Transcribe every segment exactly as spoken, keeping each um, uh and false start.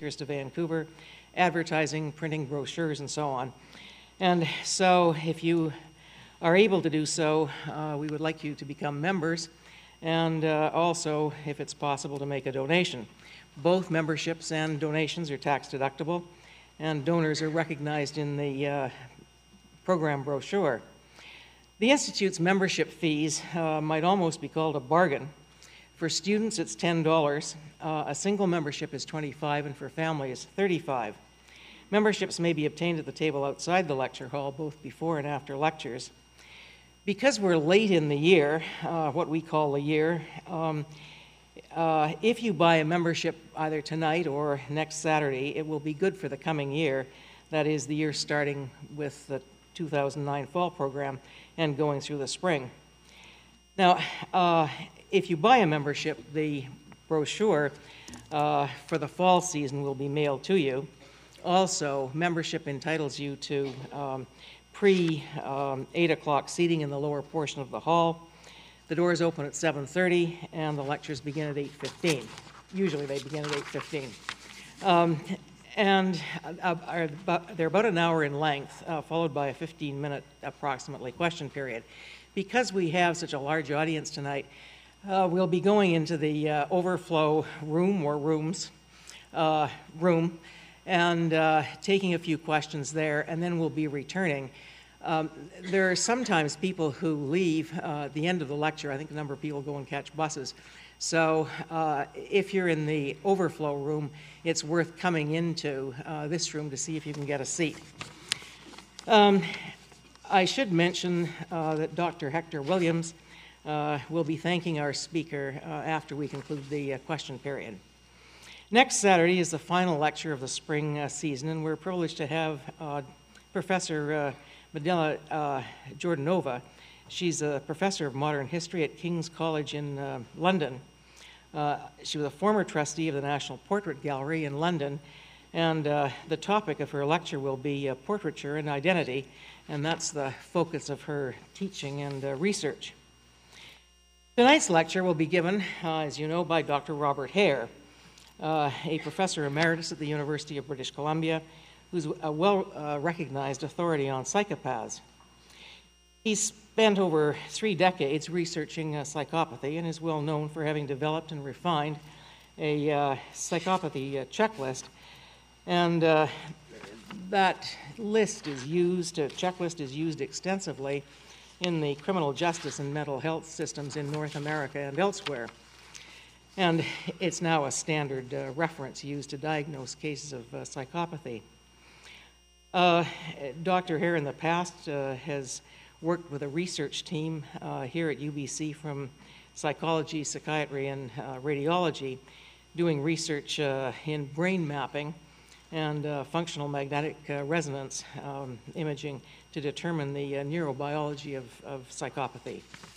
speakers to Vancouver, advertising, printing brochures, and so on. And so if you are able to do so, uh, we would like you to become members, and uh, also, if it's possible, to make a donation. Both memberships and donations are tax deductible, and donors are recognized in the uh, program brochure. The Institute's membership fees uh, might almost be called a bargain. For students, it's ten dollars. Uh, a single membership is twenty-five dollars, and for families, thirty-five dollars. Memberships may be obtained at the table outside the lecture hall, both before and after lectures. Because we're late in the year, uh, what we call the year, um, uh, if you buy a membership either tonight or next Saturday, it will be good for the coming year. That is, the year starting with the two thousand nine fall program and going through the spring. Now, uh, if you buy a membership, the brochure uh, for the fall season will be mailed to you. Also, membership entitles you to um, pre um, eight o'clock seating in the lower portion of the hall. The doors open at seven thirty and the lectures begin at eight fifteen. Usually they begin at eight fifteen. Um, and uh, are about, they're about an hour in length, uh, followed by a fifteen minute approximately question period. Because we have such a large audience tonight, uh, we'll be going into the uh, overflow room or rooms, uh, room, and uh, taking a few questions there, and then we'll be returning. Um, there are sometimes people who leave uh, at the end of the lecture. I think a number of people go and catch buses. So uh, if you're in the overflow room, it's worth coming into uh, this room to see if you can get a seat. Um, I should mention uh, that Doctor Hector Williams uh, will be thanking our speaker uh, after we conclude the uh, question period. Next Saturday is the final lecture of the spring uh, season, and we're privileged to have uh, Professor uh, Medela uh, Jordanova. She's a professor of modern history at King's College in uh, London. Uh, she was a former trustee of the National Portrait Gallery in London, and uh, the topic of her lecture will be uh, portraiture and identity, and that's the focus of her teaching and uh, research. Tonight's lecture will be given, uh, as you know, by Doctor Robert Hare, Uh, a professor emeritus at the University of British Columbia, who's a well-recognized uh, authority on psychopaths. He's spent over three decades researching uh, psychopathy and is well known for having developed and refined a uh, psychopathy uh, checklist. And uh, that list is used, a checklist is used extensively in the criminal justice and mental health systems in North America and elsewhere. And it's now a standard uh, reference used to diagnose cases of uh, psychopathy. Uh, Doctor Hare in the past uh, has worked with a research team uh, here at U B C from psychology, psychiatry, and uh, radiology, doing research uh, in brain mapping and uh, functional magnetic uh, resonance um, imaging to determine the uh, neurobiology of, of psychopathy.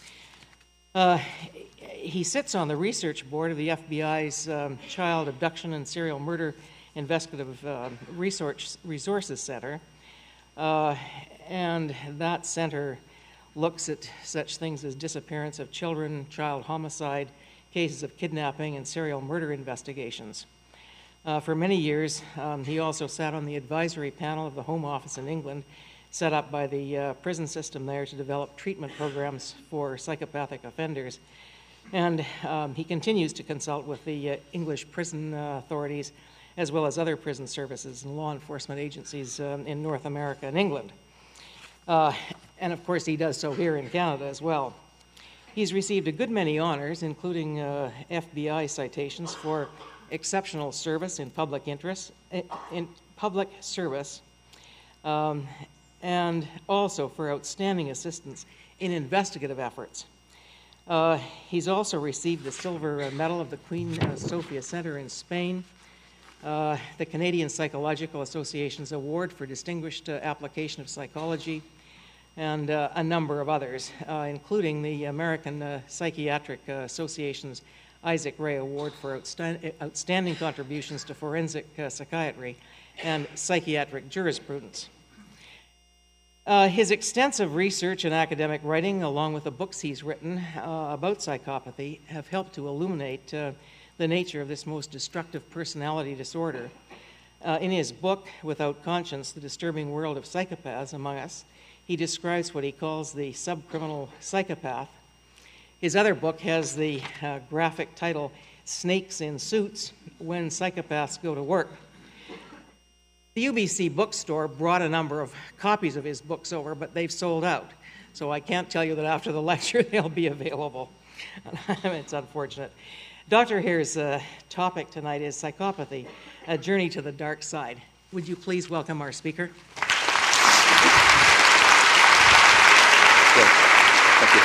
Uh, he sits on the research board of the F B I's um, Child Abduction and Serial Murder Investigative uh, Research Resources Center, uh, and that center looks at such things as disappearance of children, child homicide, cases of kidnapping, and serial murder investigations. Uh, for many years, um, he also sat on the advisory panel of the Home Office in England, set up by the uh, prison system there to develop treatment programs for psychopathic offenders. And um, he continues to consult with the uh, English prison uh, authorities, as well as other prison services and law enforcement agencies um, in North America and England. Uh, and of course, he does so here in Canada as well. He's received a good many honors, including uh, F B I citations for exceptional service in public interest, in public service, um, and also for outstanding assistance in investigative efforts. Uh, he's also received the Silver Medal of the Queen uh, Sofia Center in Spain, uh, the Canadian Psychological Association's Award for Distinguished uh, Application of Psychology, and uh, a number of others, uh, including the American uh, Psychiatric uh, Association's Isaac Ray Award for outstand- outstanding contributions to forensic uh, psychiatry and psychiatric jurisprudence. Uh, his extensive research and academic writing, along with the books he's written uh, about psychopathy, have helped to illuminate uh, the nature of this most destructive personality disorder Uh, in his book, Without Conscience, The Disturbing World of Psychopaths Among Us, he describes what he calls the subcriminal psychopath. His other book has the uh, graphic title, Snakes in Suits, When Psychopaths Go to Work. The U B C bookstore brought a number of copies of his books over, but they've sold out. So I can't tell you that after the lecture they'll be available. It's unfortunate. Doctor Hare's uh, topic tonight is psychopathy, a journey to the dark side. Would you please welcome our speaker? Good. Thank you.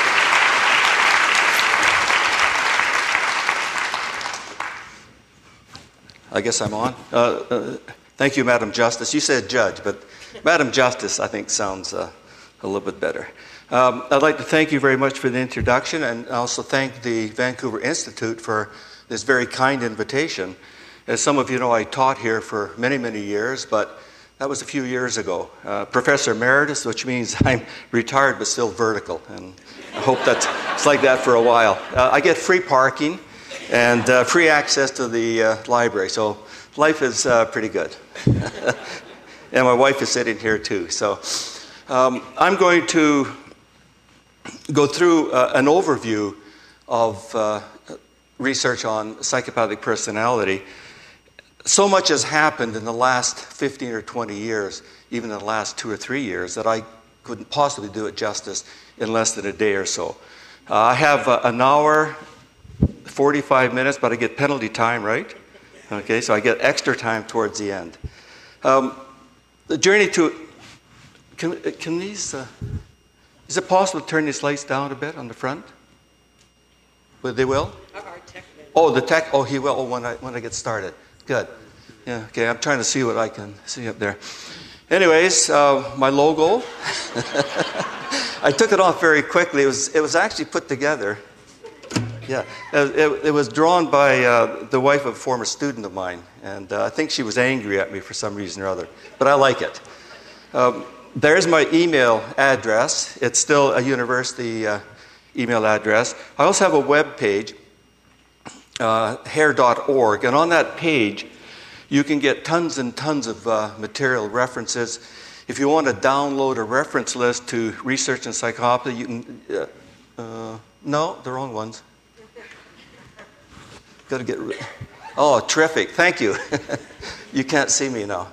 I guess I'm on. Uh, uh, thank you, Madam Justice. You said judge, but Madam Justice, I think, sounds uh, a little bit better. Um, I'd like to thank you very much for the introduction, and also thank the Vancouver Institute for this very kind invitation. As some of you know, I taught here for many, many years, but that was a few years ago. Uh, Professor Emeritus, which means I'm retired but still vertical, and I hope that's it's like that for a while. Uh, I get free parking and uh, free access to the uh, library, so life is uh, pretty good. And my wife is sitting here too. So um, I'm going to go through uh, an overview of uh, research on psychopathic personality. So much has happened in the last fifteen or twenty years, even in the last two or three years, that I couldn't possibly do it justice in less than a day or so. Uh, I have uh, an hour, forty-five minutes, but I get penalty time, right? Okay, so I get extra time towards the end. Um, the journey to... Can, can these... Uh, is it possible to turn these lights down a bit on the front? Well, they will? Our tech man. Oh, the tech... Oh, he will. Oh, when I, when I get started. Good. Yeah, okay, I'm trying to see what I can see up there. Anyways, uh, my logo. I took it off very quickly. It was, it was actually put together. Yeah, it, it, it was drawn by uh, the wife of a former student of mine, and uh, I think she was angry at me for some reason or other, but I like it. Um, there's my email address. It's still a university uh, email address. I also have a web page, uh, hare dot org, and on that page you can get tons and tons of uh, material references. If you want to download a reference list to research in psychopathy, you can... Uh, uh, no, the wrong ones. Got to get rid. Oh, terrific! Thank you. You can't see me now,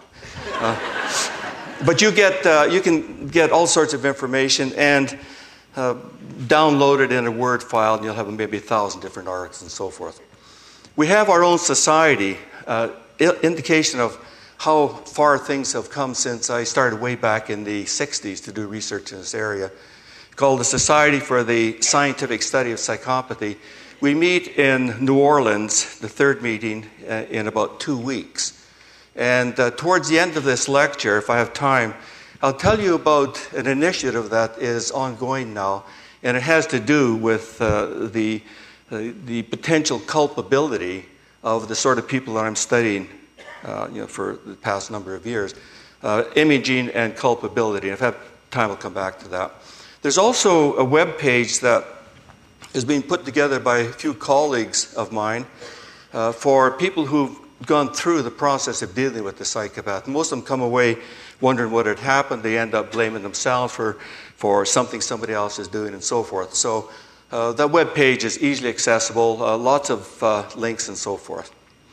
uh, but you get uh, you can get all sorts of information and uh, download it in a Word file, and you'll have maybe a thousand different articles and so forth. We have our own society, uh, indication of how far things have come since I started way back in the sixties to do research in this area, called the Society for the Scientific Study of Psychopathy. We meet in New Orleans, the third meeting, uh, in about two weeks. And uh, towards the end of this lecture, if I have time, I'll tell you about an initiative that is ongoing now, and it has to do with uh, the, uh, the potential culpability of the sort of people that I'm studying uh, you know, for the past number of years, uh, imaging and culpability. And if I have time, I'll come back to that. There's also a web page that is being put together by a few colleagues of mine uh, for people who've gone through the process of dealing with the psychopath. Most of them come away wondering what had happened. They end up blaming themselves for, for something somebody else is doing and so forth. So uh, that web page is easily accessible, uh, lots of uh, links and so forth.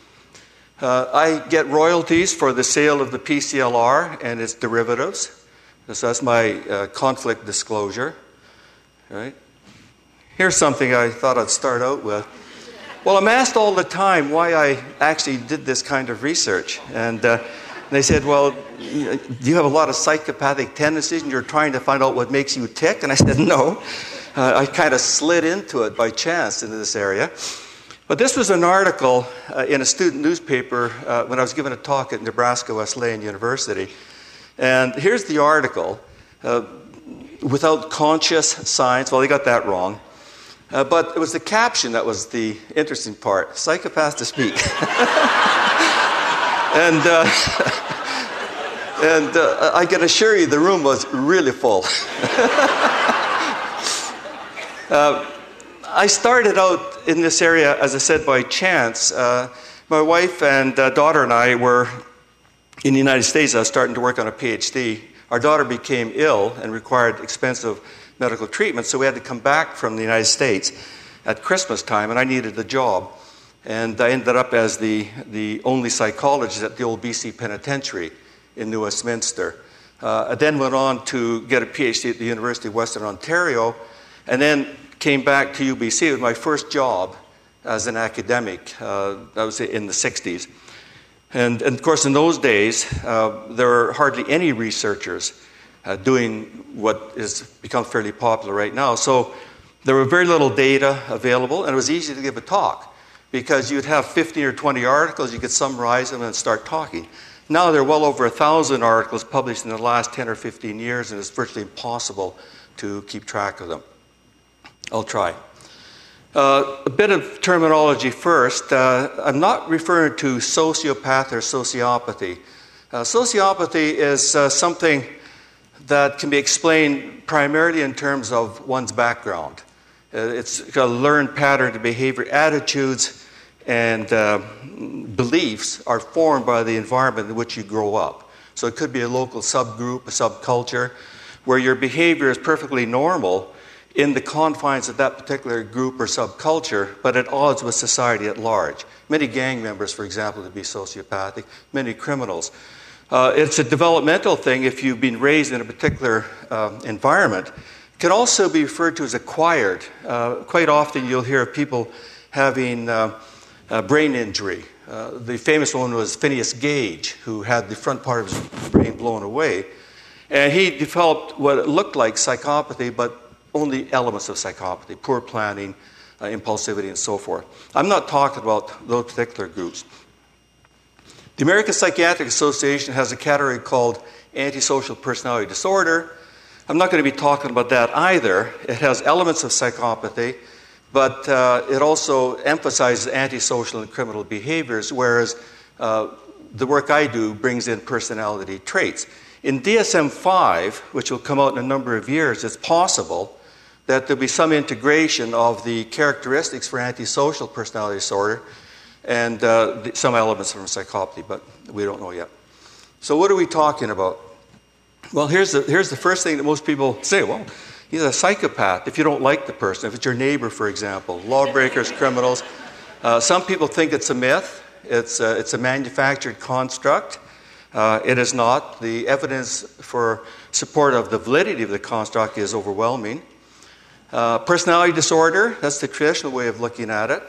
Uh, I get royalties for the sale of the P C L R and its derivatives. So that's my uh, conflict disclosure. All right. Here's something I thought I'd start out with. Well, I'm asked all the time why I actually did this kind of research. And uh, they said, well, do you have a lot of psychopathic tendencies and you're trying to find out what makes you tick? And I said, no. Uh, I kind of slid into it by chance into this area. But this was an article uh, in a student newspaper uh, when I was giving a talk at Nebraska Wesleyan University. And here's the article. Uh, without conscious science, well, they got that wrong. Uh, but it was the caption that was the interesting part. Psychopaths to speak. and uh, and uh, I can assure you the room was really full. uh, I started out in this area, as I said, by chance. Uh, my wife and uh, daughter and I were in the United States, I was starting to work on a PhD. Our daughter became ill and required expensive medical treatment, so we had to come back from the United States at Christmas time, and I needed a job. And I ended up as the, the only psychologist at the old B C Penitentiary in New Westminster. Uh, I then went on to get a PhD at the University of Western Ontario, and then came back to U B C. It was my first job as an academic. Uh, that was in the sixties. And, and of course, in those days, uh, there were hardly any researchers uh, doing what has become fairly popular right now. So there were very little data available, and it was easy to give a talk because you'd have fifteen or twenty articles, you could summarize them and start talking. Now there are well over a thousand articles published in the last ten or fifteen years, and it's virtually impossible to keep track of them. I'll try. Uh, a bit of terminology first. Uh, I'm not referring to sociopath or sociopathy. Uh, sociopathy is uh, something that can be explained primarily in terms of one's background. Uh, it's a learned pattern of behavior, attitudes, and uh, beliefs are formed by the environment in which you grow up. So it could be a local subgroup, a subculture, where your behavior is perfectly normal in the confines of that particular group or subculture, but at odds with society at large. Many gang members, for example, would be sociopathic, many criminals. Uh, it's a developmental thing if you've been raised in a particular uh, environment. It can also be referred to as acquired. Uh, quite often you'll hear of people having uh, a brain injury. Uh, the famous one was Phineas Gage, who had the front part of his brain blown away. And he developed what looked like psychopathy, but only elements of psychopathy, poor planning, uh, impulsivity, and so forth. I'm not talking about those particular groups. The American Psychiatric Association has a category called antisocial personality disorder. I'm not going to be talking about that either. It has elements of psychopathy, but uh, it also emphasizes antisocial and criminal behaviors, whereas uh, the work I do brings in personality traits. In D S M five, which will come out in a number of years, it's possible that there'll be some integration of the characteristics for antisocial personality disorder and uh, the, some elements from psychopathy, but we don't know yet. So what are we talking about? Well, here's the, here's the first thing that most people say. Well, he's a psychopath if you don't like the person, if it's your neighbor, for example, lawbreakers, criminals. Uh, some people think it's a myth. It's a, it's a manufactured construct. Uh, it is not. The evidence for support of the validity of the construct is overwhelming. Uh, personality disorder, that's the traditional way of looking at it.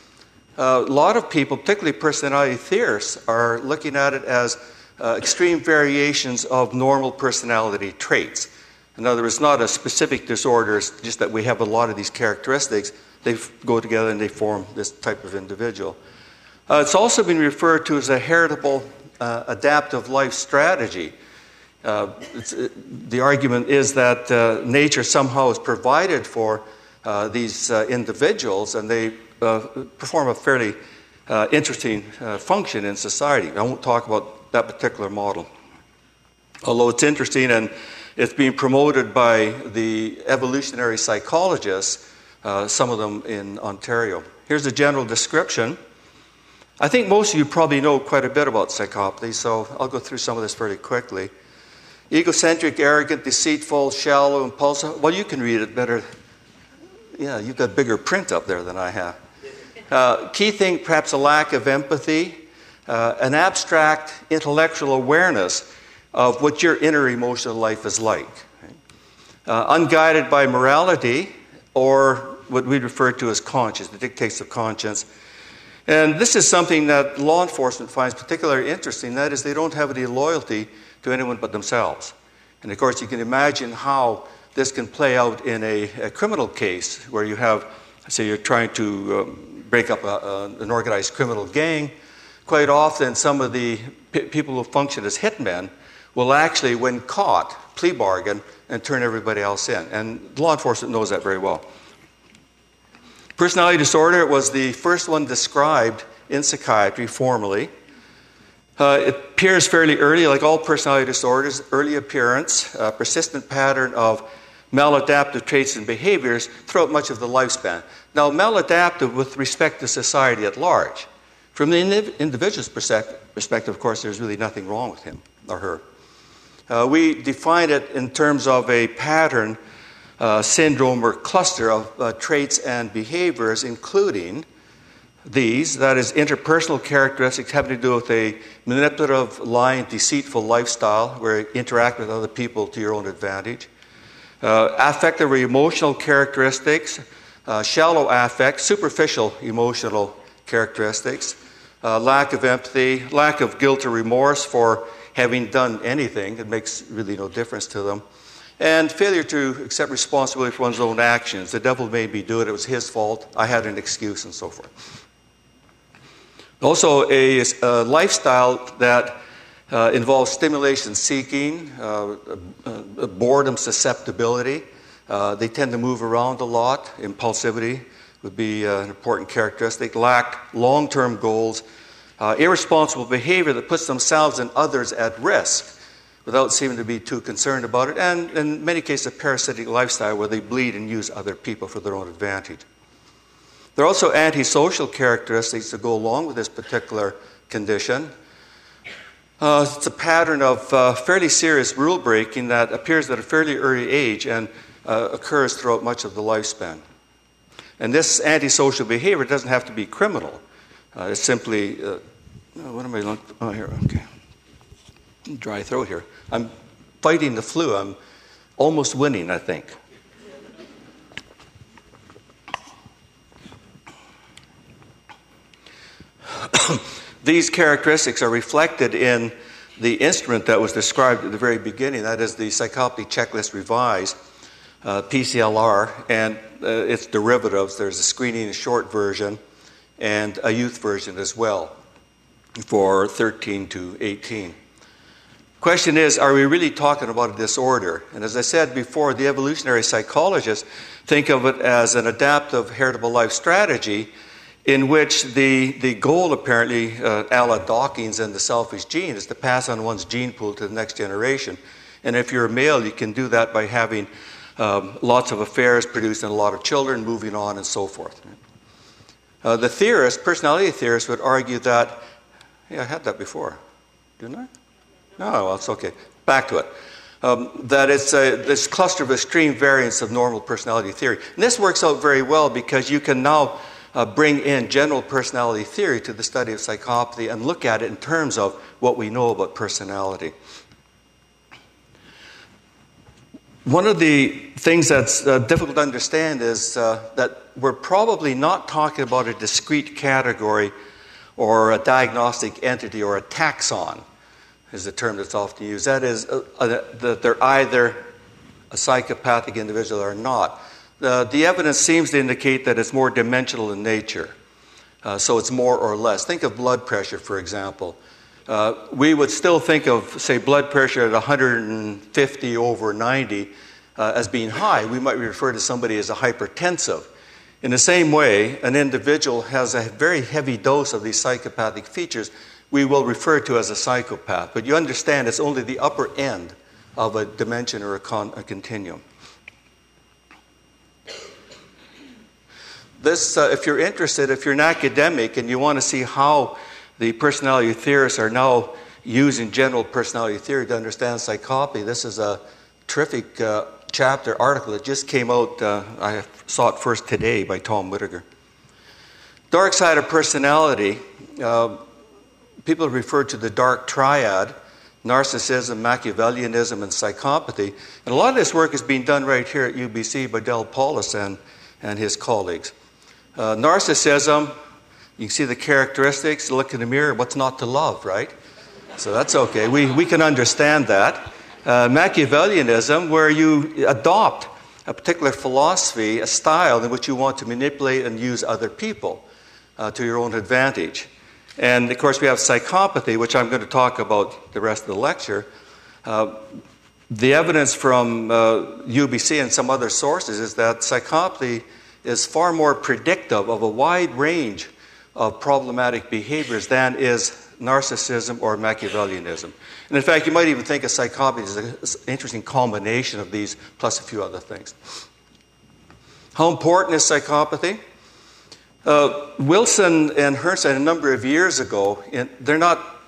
Uh, a lot of people, particularly personality theorists, are looking at it as uh, extreme variations of normal personality traits. In other words, not a specific disorder, it's just that we have a lot of these characteristics. They f- go together and they form this type of individual. Uh, it's also been referred to as a heritable uh, adaptive life strategy. Uh, it's, it, the argument is that uh, nature somehow has provided for uh, these uh, individuals, and they uh, perform a fairly uh, interesting uh, function in society. I won't talk about that particular model, although it's interesting and it's being promoted by the evolutionary psychologists, uh, some of them in Ontario. Here's a general description. I think most of you probably know quite a bit about psychopathy, so I'll go through some of this fairly quickly. Egocentric, arrogant, deceitful, shallow, impulsive. Well, you can read it better. Yeah, you've got bigger print up there than I have. Uh, key thing, perhaps a lack of empathy, uh, an abstract intellectual awareness of what your inner emotional life is like. Uh, unguided by morality, or what we refer to as conscience, the dictates of conscience. And this is something that law enforcement finds particularly interesting. That is, they don't have any loyalty to anyone but themselves. And of course, you can imagine how this can play out in a, a criminal case where you have, say, you're trying to um, break up a, a, an organized criminal gang. Quite often, some of the p- people who function as hitmen will actually, when caught, plea bargain and turn everybody else in. And law enforcement knows that very well. Personality disorder was the first one described in psychiatry formally. Uh, it appears fairly early, like all personality disorders, early appearance, a persistent pattern of maladaptive traits and behaviors throughout much of the lifespan. Now, maladaptive with respect to society at large. From the individual's perspective, perspective, of course, there's really nothing wrong with him or her. Uh, we define it in terms of a pattern, uh, syndrome, or cluster of uh, traits and behaviors, including these, that is, interpersonal characteristics having to do with a manipulative, lying, deceitful lifestyle where you interact with other people to your own advantage. Uh, affective or emotional characteristics, uh, shallow affect, superficial emotional characteristics, uh, lack of empathy, lack of guilt or remorse for having done anything. It makes really no difference to them. And failure to accept responsibility for one's own actions. The devil made me do it. It was his fault. I had an excuse, and so forth. Also, a, a lifestyle that uh, involves stimulation seeking, uh, uh, boredom susceptibility. Uh, they tend to move around a lot. Impulsivity would be uh, an important characteristic. Lack long-term goals. Uh, irresponsible behavior that puts themselves and others at risk without seeming to be too concerned about it. And in many cases, a parasitic lifestyle where they bleed and use other people for their own advantage. There are also antisocial characteristics that go along with this particular condition. Uh, it's a pattern of uh, fairly serious rule breaking that appears at a fairly early age and uh, occurs throughout much of the lifespan. And this antisocial behavior doesn't have to be criminal. Uh, it's simply, uh, what am I looking? Oh, here, okay. Dry throat here. I'm fighting the flu. I'm almost winning, I think. These characteristics are reflected in the instrument that was described at the very beginning, that is the Psychopathy Checklist Revised, uh, P C L R, and uh, its derivatives. There's a screening and short version and a youth version as well for thirteen to eighteen. Question is, are we really talking about a disorder? And as I said before, the evolutionary psychologists think of it as an adaptive heritable life strategy in which the, the goal, apparently, uh, a la Dawkins and the selfish gene, is to pass on one's gene pool to the next generation. And if you're a male, you can do that by having um, lots of affairs, producing a lot of children, moving on, and so forth. Uh, the theorists, personality theorists, would argue that, yeah, I had that before, didn't I? No, well, it's okay. Back to it. Um, that it's a, this cluster of extreme variants of normal personality theory. And this works out very well because you can now Uh, bring in general personality theory to the study of psychopathy and look at it in terms of what we know about personality. One of the things that's uh, difficult to understand is uh, that we're probably not talking about a discrete category or a diagnostic entity or a taxon, is the term that's often used. That is, uh, uh, that they're either a psychopathic individual or not. Uh, the evidence seems to indicate that it's more dimensional in nature. Uh, so it's more or less. Think of blood pressure, for example. Uh, we would still think of, say, blood pressure at one hundred fifty over ninety uh, as being high. We might refer to somebody as a hypertensive. In the same way, an individual has a very heavy dose of these psychopathic features we will refer to as a psychopath. But you understand it's only the upper end of a dimension or a, con- a continuum. This, uh, if you're interested, if you're an academic and you want to see how the personality theorists are now using general personality theory to understand psychopathy, this is a terrific uh, chapter article that just came out. Uh, I saw it first today by Tom Whittaker. Dark side of personality. Uh, people refer to the dark triad: narcissism, Machiavellianism, and psychopathy. And a lot of this work is being done right here at U B C by Del Paulus and, and his colleagues. Uh, narcissism, you can see the characteristics, look in the mirror, what's not to love, right? So that's okay. We, we can understand that. Uh, Machiavellianism, where you adopt a particular philosophy, a style in which you want to manipulate and use other people uh, to your own advantage. And, of course, we have psychopathy, which I'm going to talk about the rest of the lecture. Uh, the evidence from uh, U B C and some other sources is that psychopathy is far more predictive of a wide range of problematic behaviors than is narcissism or Machiavellianism. And in fact, you might even think of psychopathy as an interesting combination of these plus a few other things. How important is psychopathy? Uh, Wilson and Herrnstein, a number of years ago, in, they're not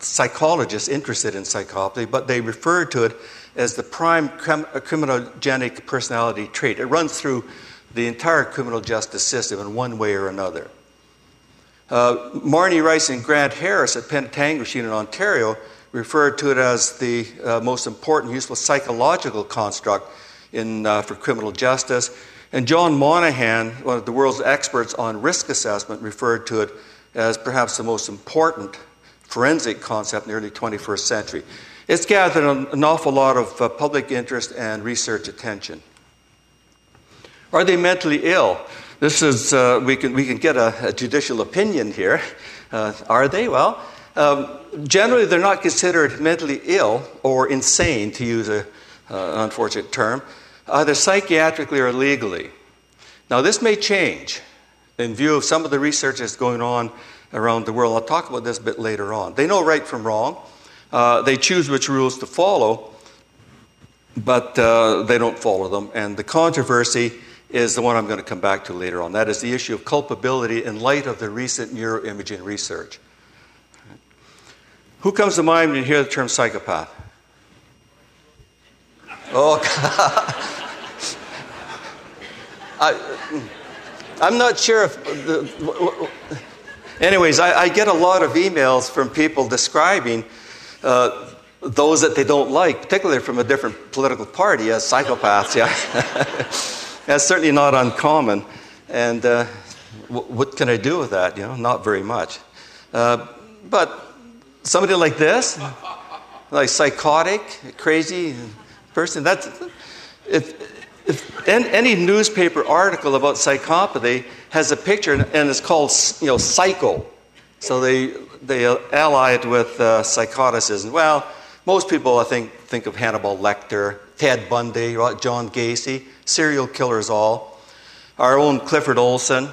psychologists interested in psychopathy, but they refer to it as the prime crim- criminogenic personality trait. It runs through the entire criminal justice system in one way or another. Uh, Marnie Rice and Grant Harris at Penetanguishene in Ontario referred to it as the uh, most important, useful psychological construct in, uh, for criminal justice. And John Monahan, one of the world's experts on risk assessment, referred to it as perhaps the most important forensic concept in the early twenty-first century. It's gathered an, an awful lot of uh, public interest and research attention. Are they mentally ill? This is, uh, we can we can get a, a judicial opinion here. Uh, are they? Well, um, generally they're not considered mentally ill or insane, to use a, uh, an unfortunate term, either psychiatrically or legally. Now this may change in view of some of the research that's going on around the world. I'll talk about this a bit later on. They know right from wrong. Uh, they choose which rules to follow, but uh, they don't follow them. And the controversy is the one I'm going to come back to later on. That is the issue of culpability in light of the recent neuroimaging research. Who comes to mind when you hear the term psychopath? Oh, I, I'm not sure if... The, anyways, I, I get a lot of emails from people describing uh, those that they don't like, particularly from a different political party, as psychopaths, yeah. That's certainly not uncommon. And uh, w- what can I do with that? You know, not very much. Uh, but somebody like this, like psychotic, crazy person, that's, if, if any newspaper article about psychopathy has a picture and it's called, you know, psycho, so they they ally it with uh, psychoticism. Well, most people, I think, think of Hannibal Lecter, Ted Bundy, John Gacy, serial killers all. Our own Clifford Olson.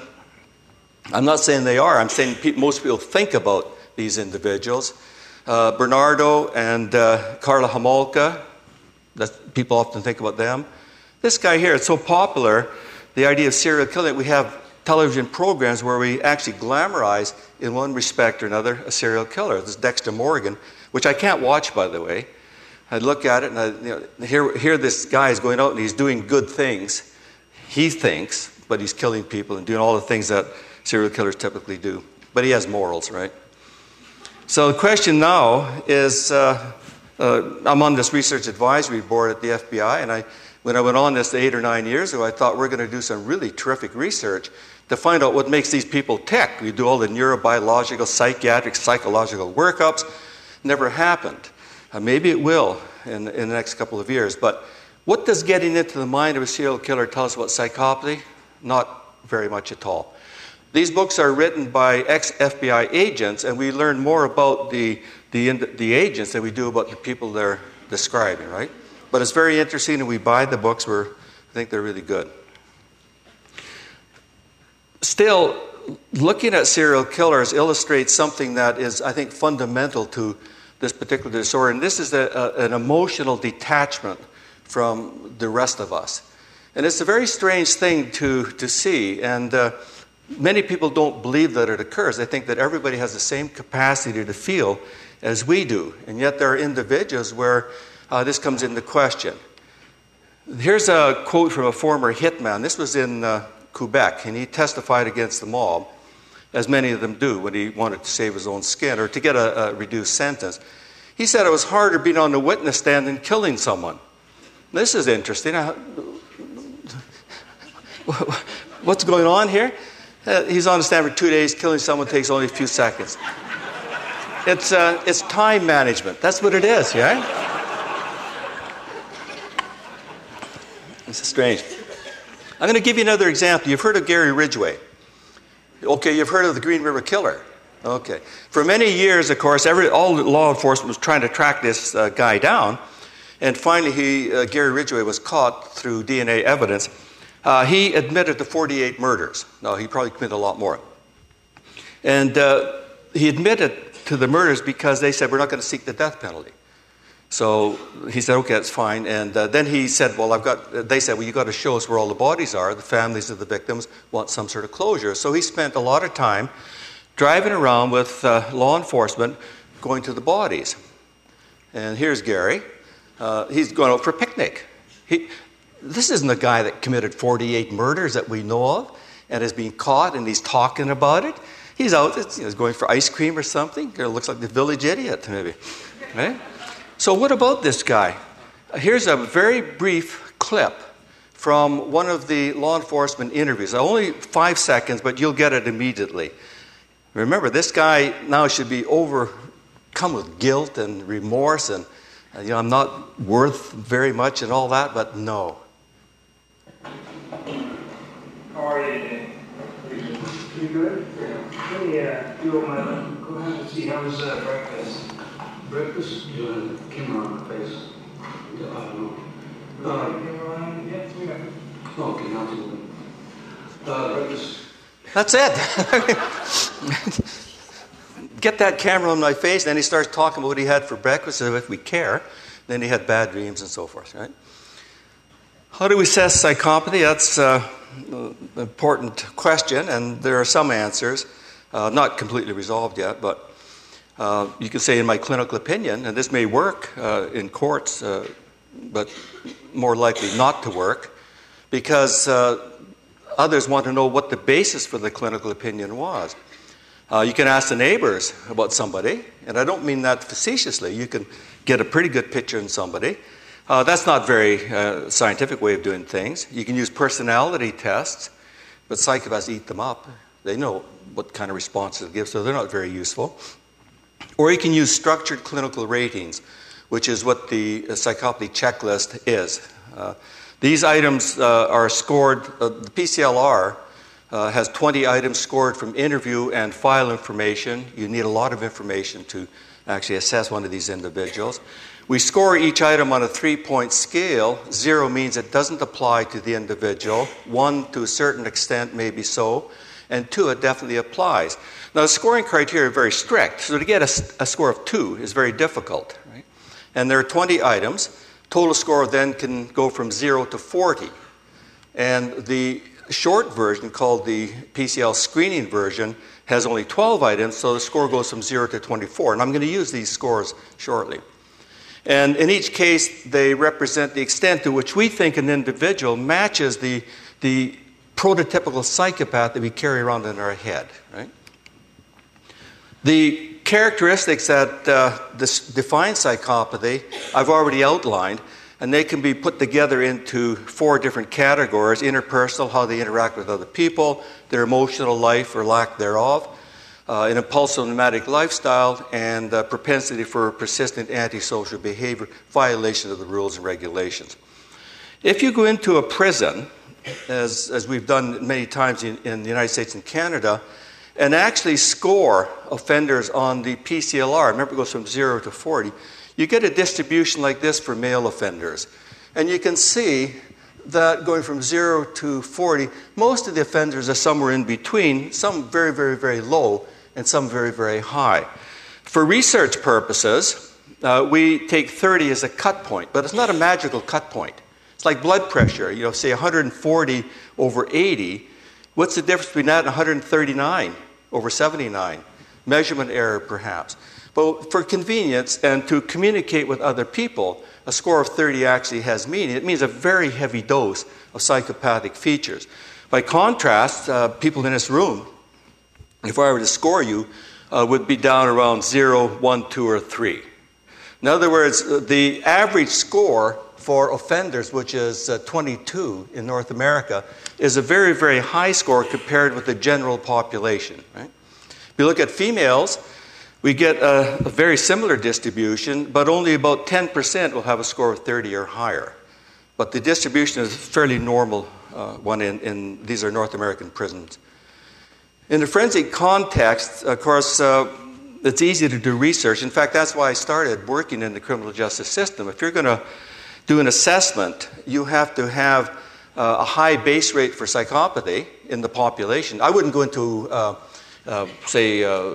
I'm not saying they are. I'm saying pe- most people think about these individuals. Uh, Bernardo and uh, Karla Homolka, that people often think about them. This guy here, it's so popular, the idea of serial killing. We have television programs where we actually glamorize, in one respect or another, a serial killer. This is Dexter Morgan, which I can't watch, by the way. I look at it and I you know, hear, hear this guy is going out and he's doing good things. He thinks, but he's killing people and doing all the things that serial killers typically do. But he has morals, right? So the question now is, uh, uh, I'm on this research advisory board at the F B I, and I, when I went on this eight or nine years ago, I thought we're going to do some really terrific research to find out what makes these people tick. We do all the neurobiological, psychiatric, psychological workups. Never happened. Uh, maybe it will in, in the next couple of years. But what does getting into the mind of a serial killer tell us about psychopathy? Not very much at all. These books are written by ex-F B I agents, and we learn more about the, the, the agents than we do about the people they're describing, right? But it's very interesting, and we buy the books. We're, I think they're really good. Still, looking at serial killers illustrates something that is, I think, fundamental to this particular disorder, and this is a, a, an emotional detachment from the rest of us. And it's a very strange thing to, to see, and uh, many people don't believe that it occurs. They think that everybody has the same capacity to feel as we do, and yet there are individuals where uh, this comes into question. Here's a quote from a former hitman. This was in uh, Quebec, and he testified against the mob, as many of them do when he wanted to save his own skin or to get a, a reduced sentence. He said it was harder being on the witness stand than killing someone. This is interesting. What's going on here? Uh, he's on the stand for two days. Killing someone takes only a few seconds. It's, uh, it's time management. That's what it is, yeah? This is strange. I'm going to give you another example. You've heard of Gary Ridgway. Okay, you've heard of the Green River Killer. Okay. For many years, of course, every, all law enforcement was trying to track this uh, guy down. And finally, he, uh, Gary Ridgway was caught through D N A evidence. Uh, he admitted to forty-eight murders. No, he probably committed a lot more. And uh, he admitted to the murders because they said, we're not going to seek the death penalty. So he said, okay, that's fine. And uh, then he said, well, I've got, they said, well, you've got to show us where all the bodies are. The families of the victims want some sort of closure. So he spent a lot of time driving around with uh, law enforcement, going to the bodies. And here's Gary. Uh, he's going out for a picnic. He, this isn't a guy that committed forty-eight murders that we know of and is being caught and he's talking about it. He's out, you know, he's going for ice cream or something. It looks like the village idiot, maybe. Right? So what about this guy? Here's a very brief clip from one of the law enforcement interviews. Only five seconds, but you'll get it immediately. Remember, this guy now should be overcome with guilt and remorse and, uh, you know, I'm not worth very much and all that, but no. How are you today? You good? Hey, uh, you want to go ahead and see how was uh, breakfast? Breakfast? You want a camera on my face? I don't know. Uh, camera on? Yeah, three minutes. Oh, okay, now do it. Uh, breakfast. That's it. Get that camera on my face, then he starts talking about what he had for breakfast, as if we care. Then he had bad dreams and so forth, right? How do we assess psychopathy? That's uh, an important question, and there are some answers, uh, not completely resolved yet, but uh, you can say in my clinical opinion, and this may work uh, in courts, uh, but more likely not to work, because uh, others want to know what the basis for the clinical opinion was. Uh, you can ask the neighbors about somebody, and I don't mean that facetiously. You can get a pretty good picture in somebody. Uh, that's not a very uh, scientific way of doing things. You can use personality tests, but psychopaths eat them up. They know what kind of responses to give, so they're not very useful. Or you can use structured clinical ratings, which is what the psychopathy checklist is. Uh, these items uh, are scored, uh, the P C L R uh, has twenty items scored from interview and file information. You need a lot of information to actually assess one of these individuals. We score each item on a three-point scale. Zero means it doesn't apply to the individual. One, to a certain extent, maybe so. And two, it definitely applies. Now, the scoring criteria are very strict. So to get a, a score of two is very difficult. Right? And there are twenty items. Total score then can go from zero to forty. And the short version, called the P C L screening version, has only twelve items, so the score goes from zero to twenty-four. And I'm going to use these scores shortly. And in each case, they represent the extent to which we think an individual matches the, the prototypical psychopath that we carry around in our head. Right? The characteristics that uh, this define psychopathy, I've already outlined, and they can be put together into four different categories: interpersonal, how they interact with other people; their emotional life or lack thereof; uh, an impulsive nomadic lifestyle; and uh, propensity for persistent antisocial behavior, violation of the rules and regulations. If you go into a prison, as, as we've done many times in, in the United States and Canada, and actually score offenders on the P C L R, remember it goes from zero to forty, you get a distribution like this for male offenders. And you can see that going from zero to forty, most of the offenders are somewhere in between, some very, very, very low, and some very, very high. For research purposes, uh, we take thirty as a cut point, but it's not a magical cut point. It's like blood pressure, you know, say one hundred forty over eighty. What's the difference between that and one hundred thirty-nine over seventy-nine? Measurement error, perhaps. But for convenience and to communicate with other people, a score of thirty actually has meaning. It means a very heavy dose of psychopathic features. By contrast, uh, people in this room, if I were to score you, uh, would be down around zero, one, two, or three. In other words, the average score for offenders, which is uh, twenty-two in North America, is a very, very high score compared with the general population. Right? If you look at females, we get a, a very similar distribution, but only about ten percent will have a score of thirty or higher. But the distribution is a fairly normal uh, one in, in, these are North American prisons. In the forensic context, of course, uh, it's easy to do research. In fact, that's why I started working in the criminal justice system. If you're going to do an assessment, you have to have uh, a high base rate for psychopathy in the population. I wouldn't go into, uh, uh, say, uh,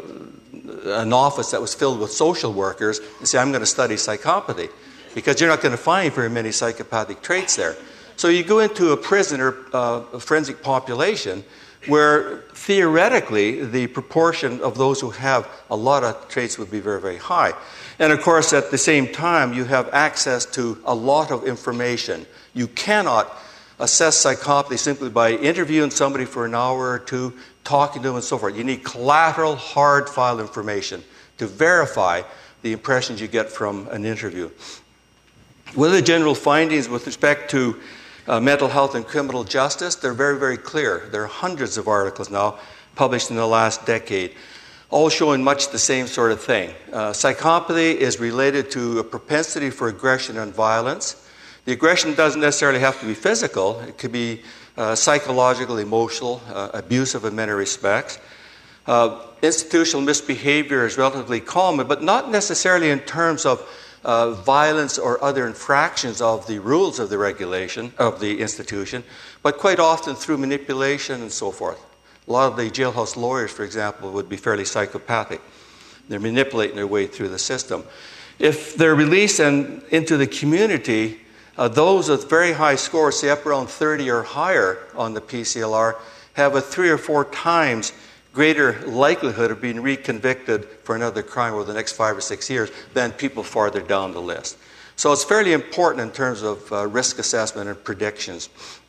an office that was filled with social workers and say, I'm going to study psychopathy, because you're not going to find very many psychopathic traits there. So you go into a prison or uh, a forensic population where theoretically the proportion of those who have a lot of traits would be very, very high. And of course, at the same time, you have access to a lot of information. You cannot assess psychopathy simply by interviewing somebody for an hour or two, talking to them and so forth. You need collateral, hard file information to verify the impressions you get from an interview. What are the general findings with respect to uh, mental health and criminal justice? They're very, very clear. There are hundreds of articles now published in the last decade, all showing much the same sort of thing. Uh, psychopathy is related to a propensity for aggression and violence. The aggression doesn't necessarily have to be physical. It could be uh, psychological, emotional, uh, abusive in many respects. Uh, institutional misbehavior is relatively common, but not necessarily in terms of uh, violence or other infractions of the rules of the regulation of the institution, but quite often through manipulation and so forth. A lot of the jailhouse lawyers, for example, would be fairly psychopathic. They're manipulating their way through the system. If they're released and into the community, uh, those with very high scores, say up around thirty or higher on the P C L R, have a three or four times greater likelihood of being reconvicted for another crime over the next five or six years than people farther down the list. So it's fairly important in terms of uh, risk assessment and predictions.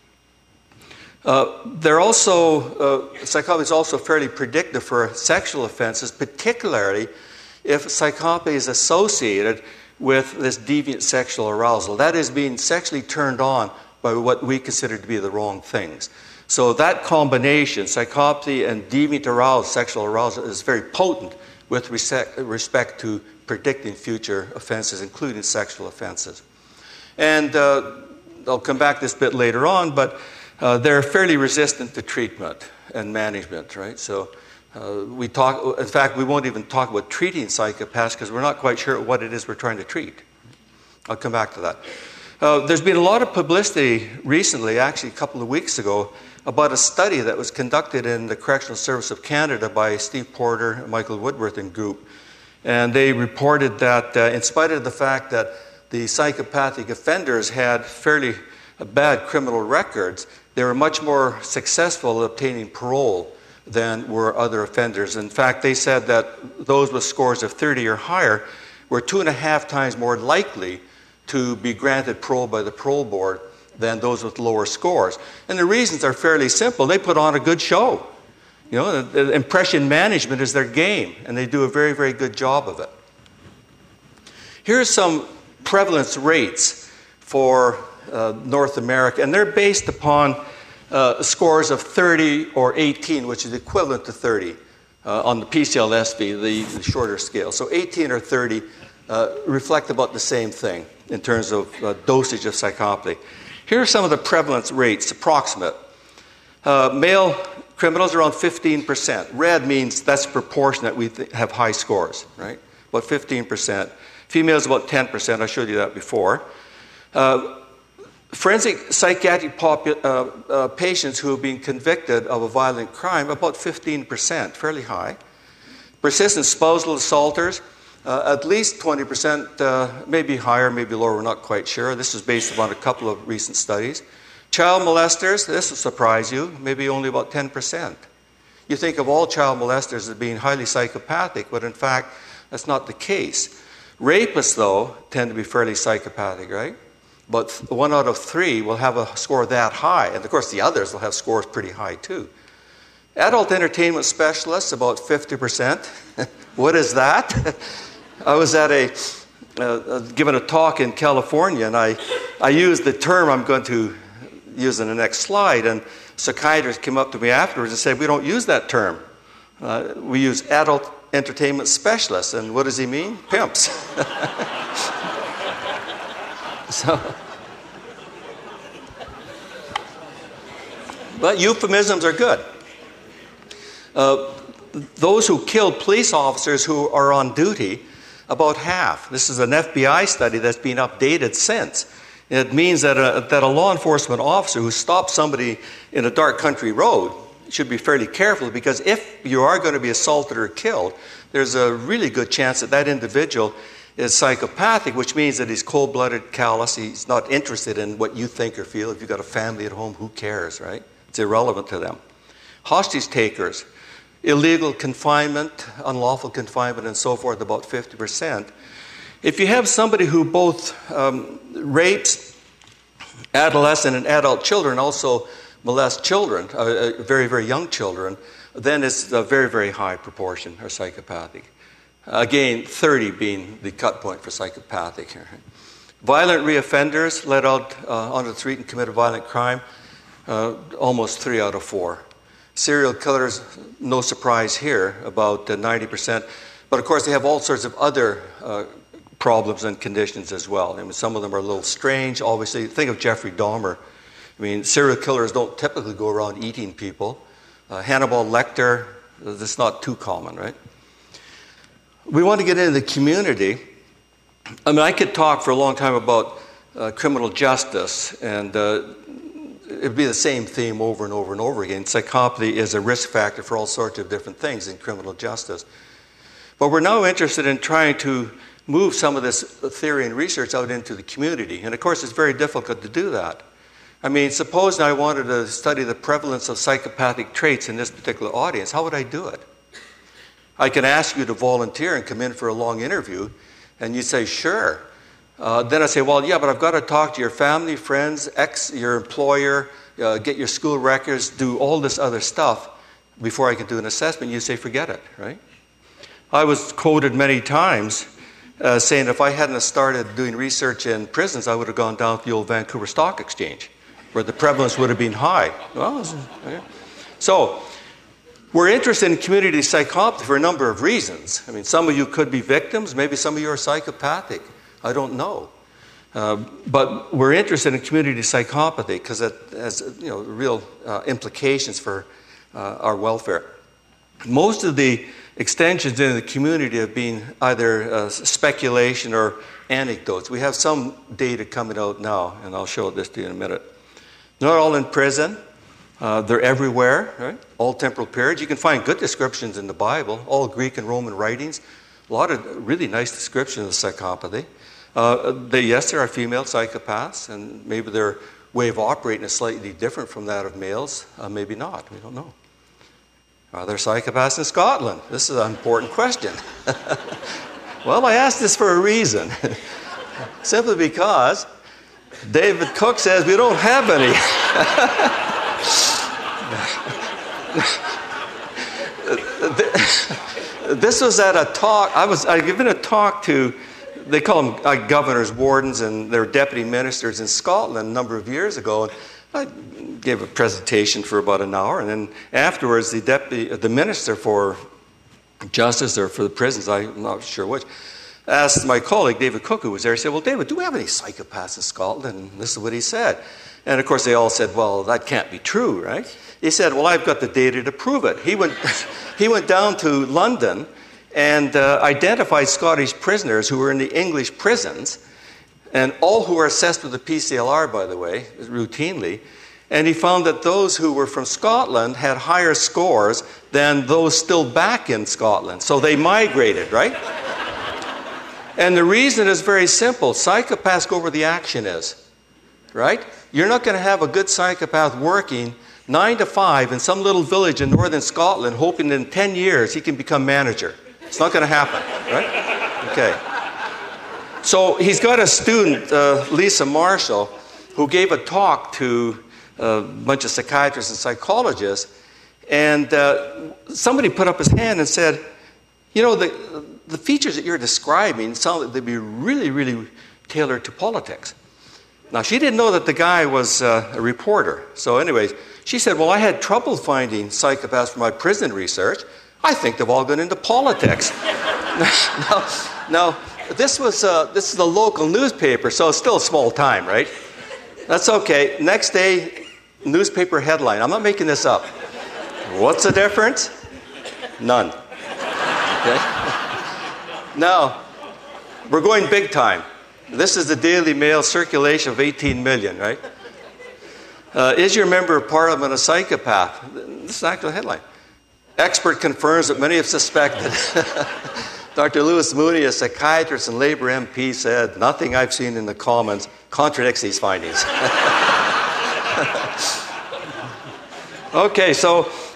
Uh, they're also, uh, psychopathy is also fairly predictive for sexual offenses, particularly if psychopathy is associated with this deviant sexual arousal. That is, being sexually turned on by what we consider to be the wrong things. So that combination, psychopathy and deviant arousal, sexual arousal, is very potent with respect to predicting future offenses, including sexual offenses. And uh, I'll come back to this bit later on, but uh, they're fairly resistant to treatment and management, right? So uh, we talk, in fact, we won't even talk about treating psychopaths because we're not quite sure what it is we're trying to treat. I'll come back to that. Uh, there's been a lot of publicity recently, actually a couple of weeks ago, about a study that was conducted in the Correctional Service of Canada by Steve Porter, Michael Woodworth and group. And they reported that uh, in spite of the fact that the psychopathic offenders had fairly bad criminal records, they were much more successful at obtaining parole than were other offenders. In fact, they said that those with scores of thirty or higher were two and a half times more likely to be granted parole by the parole board than those with lower scores. And the reasons are fairly simple. They put on a good show. You know, the, the impression management is their game, and they do a very, very good job of it. Here are some prevalence rates for uh, North America, and they're based upon uh, scores of thirty or eighteen, which is equivalent to thirty uh, on the P C L S V, the, the shorter scale. So eighteen or thirty uh, reflect about the same thing in terms of uh, dosage of psychopathy. Here are some of the prevalence rates, approximate. Uh, male criminals around fifteen percent. Red means that's proportionate. We th- have high scores, right? About fifteen percent. Females about ten percent. I showed you that before. Uh, forensic psychiatric popu- uh, uh, patients who have been convicted of a violent crime, about fifteen percent, fairly high. Persistent spousal assaulters, Uh, at least twenty percent, uh, maybe higher, maybe lower, we're not quite sure. This is based upon a couple of recent studies. Child molesters, this will surprise you, maybe only about ten percent. You think of all child molesters as being highly psychopathic, but in fact, that's not the case. Rapists, though, tend to be fairly psychopathic, right? But one out of three will have a score that high, and of course the others will have scores pretty high too. Adult entertainment specialists, about fifty percent. What is that? I was at a, uh, given a talk in California, and I, I used the term I'm going to use in the next slide, and psychiatrists came up to me afterwards and said, we don't use that term. Uh, we use adult entertainment specialists, and what does he mean? Pimps. So, but euphemisms are good. Uh, those who killed police officers who are on duty, about half. This is an F B I study that's been updated since. It means that a, that a law enforcement officer who stops somebody in a dark country road should be fairly careful, because if you are going to be assaulted or killed, there's a really good chance that that individual is psychopathic, which means that he's cold-blooded, callous. He's not interested in what you think or feel. If you've got a family at home, who cares, right? It's irrelevant to them. hostage takers, illegal confinement, unlawful confinement, and so forth, about fifty percent. If you have somebody who both um, rapes adolescent and adult children, also molest children, uh, uh, very, very young children, then it's a very, very high proportion are psychopathic. Again, thirty being the cut point for psychopathic. Violent reoffenders let out uh, onto the street and commit a violent crime, uh, almost three out of four. Serial killers, no surprise here, about uh, ninety percent. But of course, they have all sorts of other uh, problems and conditions as well. I mean, some of them are a little strange. Obviously, think of Jeffrey Dahmer. I mean, serial killers don't typically go around eating people. Uh, Hannibal Lecter, that's not too common, right? We want to get into the community. I mean, I could talk for a long time about uh, criminal justice, and uh, it'd be the same theme over and over and over again. Psychopathy is a risk factor for all sorts of different things in criminal justice. But we're now interested in trying to move some of this theory and research out into the community. And of course, it's very difficult to do that. I mean, suppose I wanted to study the prevalence of psychopathic traits in this particular audience. How would I do it? I can ask you to volunteer and come in for a long interview, and you say, sure. Uh, then I say, well, yeah, but I've got to talk to your family, friends, ex, your employer, uh, get your school records, do all this other stuff before I can do an assessment. You say, forget it, right? I was quoted many times uh, saying if I hadn't started doing research in prisons, I would have gone down to the old Vancouver Stock Exchange, where the prevalence would have been high. Well, okay. So, we're interested in community psychopathy for a number of reasons. I mean, some of you could be victims. Maybe some of you are psychopathic. I don't know. Uh, but we're interested in community psychopathy because it has, you know, real uh, implications for uh, our welfare. Most of the extensions in the community have been either uh, speculation or anecdotes. We have some data coming out now, and I'll show this to you in a minute. They're not all in prison. Uh, they're everywhere, right? All temporal periods. You can find good descriptions in the Bible, all Greek and Roman writings. A lot of really nice descriptions of psychopathy. Uh, they, yes, there are female psychopaths, and maybe their way of operating is slightly different from that of males. Uh, maybe not. We don't know. Are there psychopaths in Scotland? This is an important question. Well, I asked this for a reason. Simply because David Cook says we don't have any. This was at a talk. I was I given a talk to, they call them uh, governors, wardens, and their deputy ministers in Scotland a number of years ago. And I gave a presentation for about an hour, and then afterwards, the deputy, the minister for justice or for the prisons, I'm not sure which, asked my colleague David Cook, who was there. He said, "Well, David, do we have any psychopaths in Scotland?" And this is what he said. And of course, they all said, "Well, that can't be true, right?" He said, "Well, I've got the data to prove it." He went, he went down to London and uh, identified Scottish prisoners who were in the English prisons, and all who were assessed with the P C L R, by the way, routinely. And he found that those who were from Scotland had higher scores than those still back in Scotland. So they migrated, right? And the reason is very simple. Psychopaths go where the action is, right? You're not going to have a good psychopath working nine to five in some little village in northern Scotland hoping that in ten years he can become manager. It's not going to happen, right? Okay. So he's got a student, uh, Lisa Marshall, who gave a talk to a bunch of psychiatrists and psychologists, and uh, somebody put up his hand and said, you know, the, the features that you're describing sound like they'd be really, really tailored to politics. Now, she didn't know that the guy was uh, a reporter. So anyways, she said, well, I had trouble finding psychopaths for my prison research. I think they've all gone into politics. now, now, this was uh, this is a local newspaper, so it's still a small time, right? That's okay. Next day, newspaper headline. I'm not making this up. What's the difference? None. Okay? Now, we're going big time. This is the Daily Mail circulation of eighteen million, right? Uh, is your member of parliament a psychopath? This is the actual headline. Expert confirms that many have suspected. Doctor Lewis Mooney, a psychiatrist and Labour M P, said, nothing I've seen in the Commons contradicts these findings. Okay, so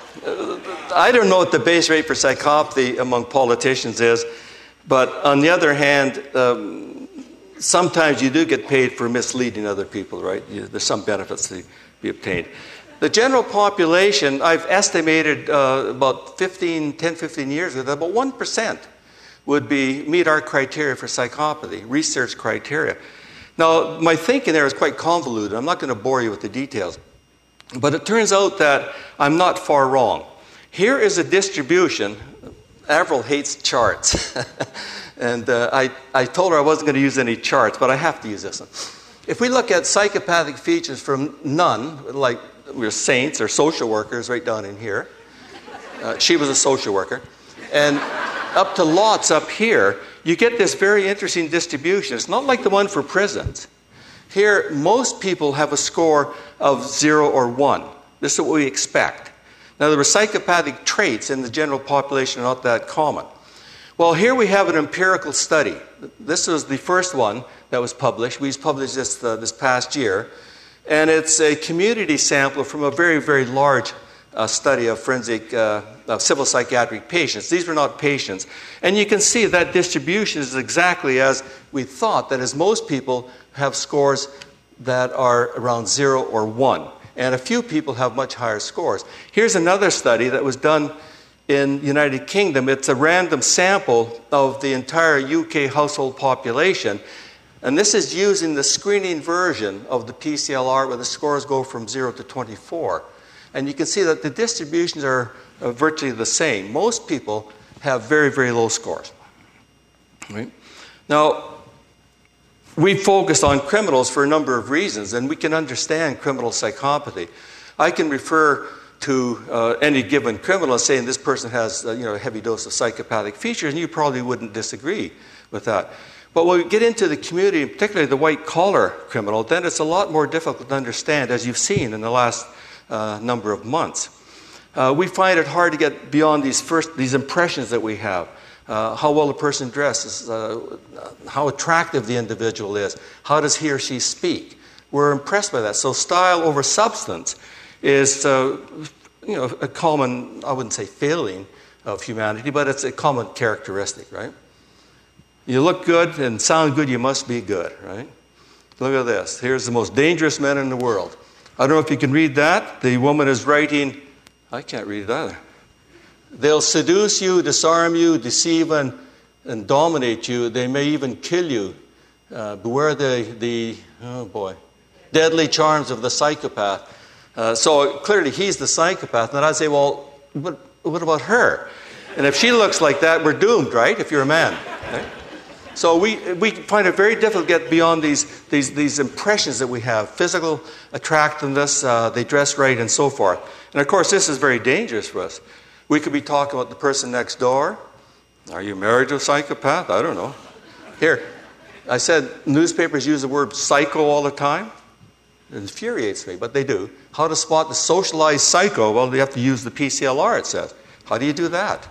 I don't know what the base rate for psychopathy among politicians is, but on the other hand, um, sometimes you do get paid for misleading other people, right? You, there's some benefits to be obtained. The general population, I've estimated uh, about fifteen, ten, fifteen years ago, that about one percent would be meet our criteria for psychopathy, research criteria. Now, my thinking there is quite convoluted. I'm not going to bore you with the details. But it turns out that I'm not far wrong. Here is a distribution. Avril hates charts. and uh, I, I told her I wasn't going to use any charts, but I have to use this one. If we look at psychopathic features from none, like we're saints or social workers right down in here. Uh, she was a social worker. And up to lots up here, you get this very interesting distribution. It's not like the one for prisons. Here, most people have a score of zero or one. This is what we expect. Now, there were psychopathic traits in the general population are not that common. Well, here we have an empirical study. This was the first one that was published. We published this uh, this past year. And it's a community sample from a very, very large uh, study of forensic, uh, of civil psychiatric patients. These were not patients. And you can see that distribution is exactly as we thought, that as most people have scores that are around zero or one. And a few people have much higher scores. Here's another study that was done in the United Kingdom. It's a random sample of the entire U K household population. And this is using the screening version of the P C L R where the scores go from zero to twenty-four. And you can see that the distributions are uh, virtually the same. Most people have very, very low scores. Right? Now, we focus on criminals for a number of reasons, and we can understand criminal psychopathy. I can refer to uh, any given criminal and saying this person has uh, you know, a heavy dose of psychopathic features, and you probably wouldn't disagree with that. But when we get into the community, particularly the white-collar criminal, then it's a lot more difficult to understand, as you've seen in the last uh, number of months. Uh, we find it hard to get beyond these first these impressions that we have. Uh, how well a person dresses, uh, how attractive the individual is, how does he or she speak. We're impressed by that. So style over substance is uh, you know, a common, I wouldn't say failing of humanity, but it's a common characteristic, right? You look good and sound good, you must be good, right? Look at this. Here's the most dangerous men in the world. I don't know if you can read that. The woman is writing, I can't read it either. They'll seduce you, disarm you, deceive and, and dominate you. They may even kill you. Uh, beware the, the, oh boy, deadly charms of the psychopath. Uh, so clearly he's the psychopath. And I'd say, well, what, what about her? And if she looks like that, we're doomed, right? If you're a man, right? So we, we find it very difficult to get beyond these, these, these impressions that we have. Physical attractiveness, uh, they dress right, and so forth. And of course, this is very dangerous for us. We could be talking about the person next door. Are you married to a psychopath? I don't know. Here, I said newspapers use the word psycho all the time. It infuriates me, but they do. How to spot the socialized psycho? Well, you have to use the P C L R, it says. How do you do that?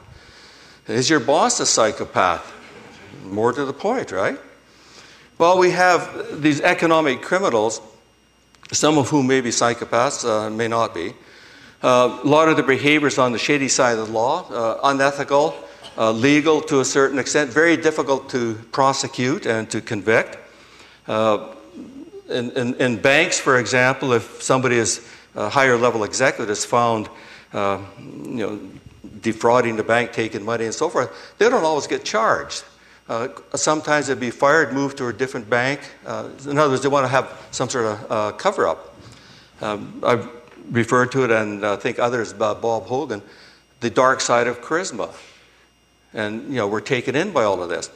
Is your boss a psychopath? More to the point, right? Well, we have these economic criminals, some of whom may be psychopaths, uh, may not be. Uh, a lot of the behaviors on the shady side of the law, uh, unethical, uh, legal to a certain extent, very difficult to prosecute and to convict. Uh, in, in, in banks, for example, if somebody is a higher level executive is found uh, you know, defrauding the bank, taking money and so forth, they don't always get charged. Uh, sometimes they'd be fired, moved to a different bank. Uh, in other words, they want to have some sort of uh, cover-up. Um, I've referred to it, and I think others, uh, Bob Hogan, the dark side of charisma. And, you know, we're taken in by all of this.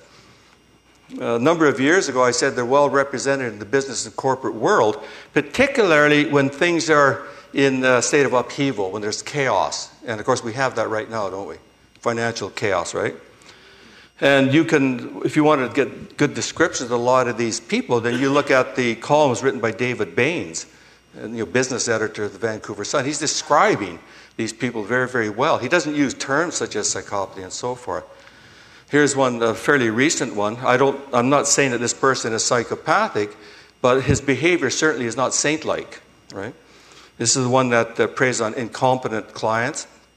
A number of years ago, I said they're well represented in the business and corporate world, particularly when things are in a state of upheaval, when there's chaos. And, of course, we have that right now, don't we? Financial chaos, right? And you can, if you want to get good descriptions of a lot of these people, then you look at the columns written by David Baines, and, you know, business editor of the Vancouver Sun. He's describing these people very, very well. He doesn't use terms such as psychopathy and so forth. Here's one, a fairly recent one. I don't, I'm not saying that this person is psychopathic, but his behavior certainly is not saint-like, right? This is the one that uh, preys on incompetent clients.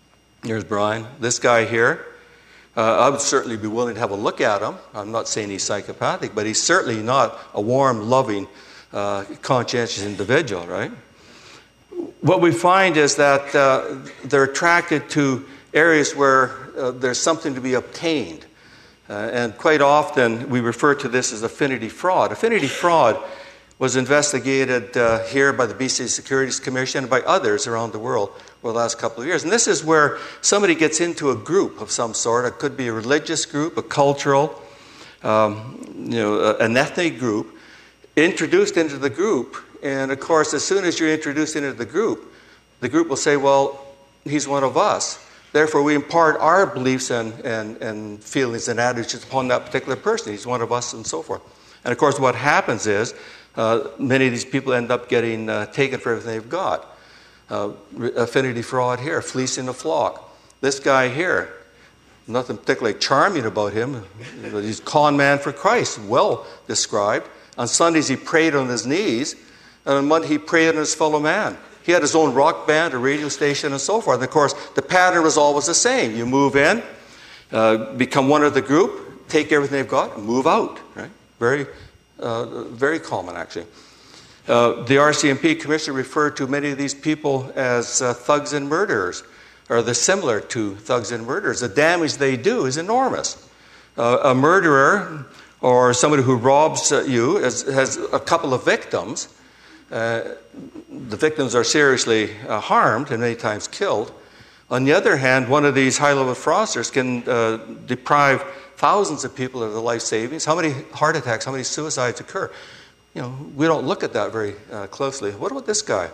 Here's Brian. This guy here, uh, I would certainly be willing to have a look at him. I'm not saying he's psychopathic, but he's certainly not a warm, loving, uh, conscientious individual, right? What we find is that uh, they're attracted to areas where uh, there's something to be obtained. Uh, and quite often we refer to this as affinity fraud. Affinity fraud was investigated uh, here by the B C Securities Commission and by others around the world over the last couple of years. And this is where somebody gets into a group of some sort. It could be a religious group, a cultural, um, you know, an ethnic group, introduced into the group. And of course, as soon as you're introduced into the group, the group will say, well, he's one of us. Therefore, we impart our beliefs and, and, and feelings and attitudes upon that particular person. He's one of us and so forth. And of course, what happens is uh, many of these people end up getting uh, taken for everything they've got. Uh, affinity fraud here, fleecing the flock. This guy here, nothing particularly charming about him. He's a con man for Christ, well described. On Sundays, he prayed on his knees. And on Monday, he prayed on his fellow man. He had his own rock band, a radio station, and so forth. And of course, the pattern was always the same. You move in, uh, become one of the group, take everything they've got, and move out. Right? Very, uh, very common, actually. Uh, the R C M P Commissioner referred to many of these people as uh, thugs and murderers, or they're similar to thugs and murderers. The damage they do is enormous. Uh, a murderer or somebody who robs uh, you has, has a couple of victims. Uh, the victims are seriously uh, harmed and many times killed. On the other hand, one of these high-level fraudsters can uh, deprive thousands of people of their life savings. How many heart attacks, how many suicides occur? You know, we don't look at that very uh, closely. What about this guy?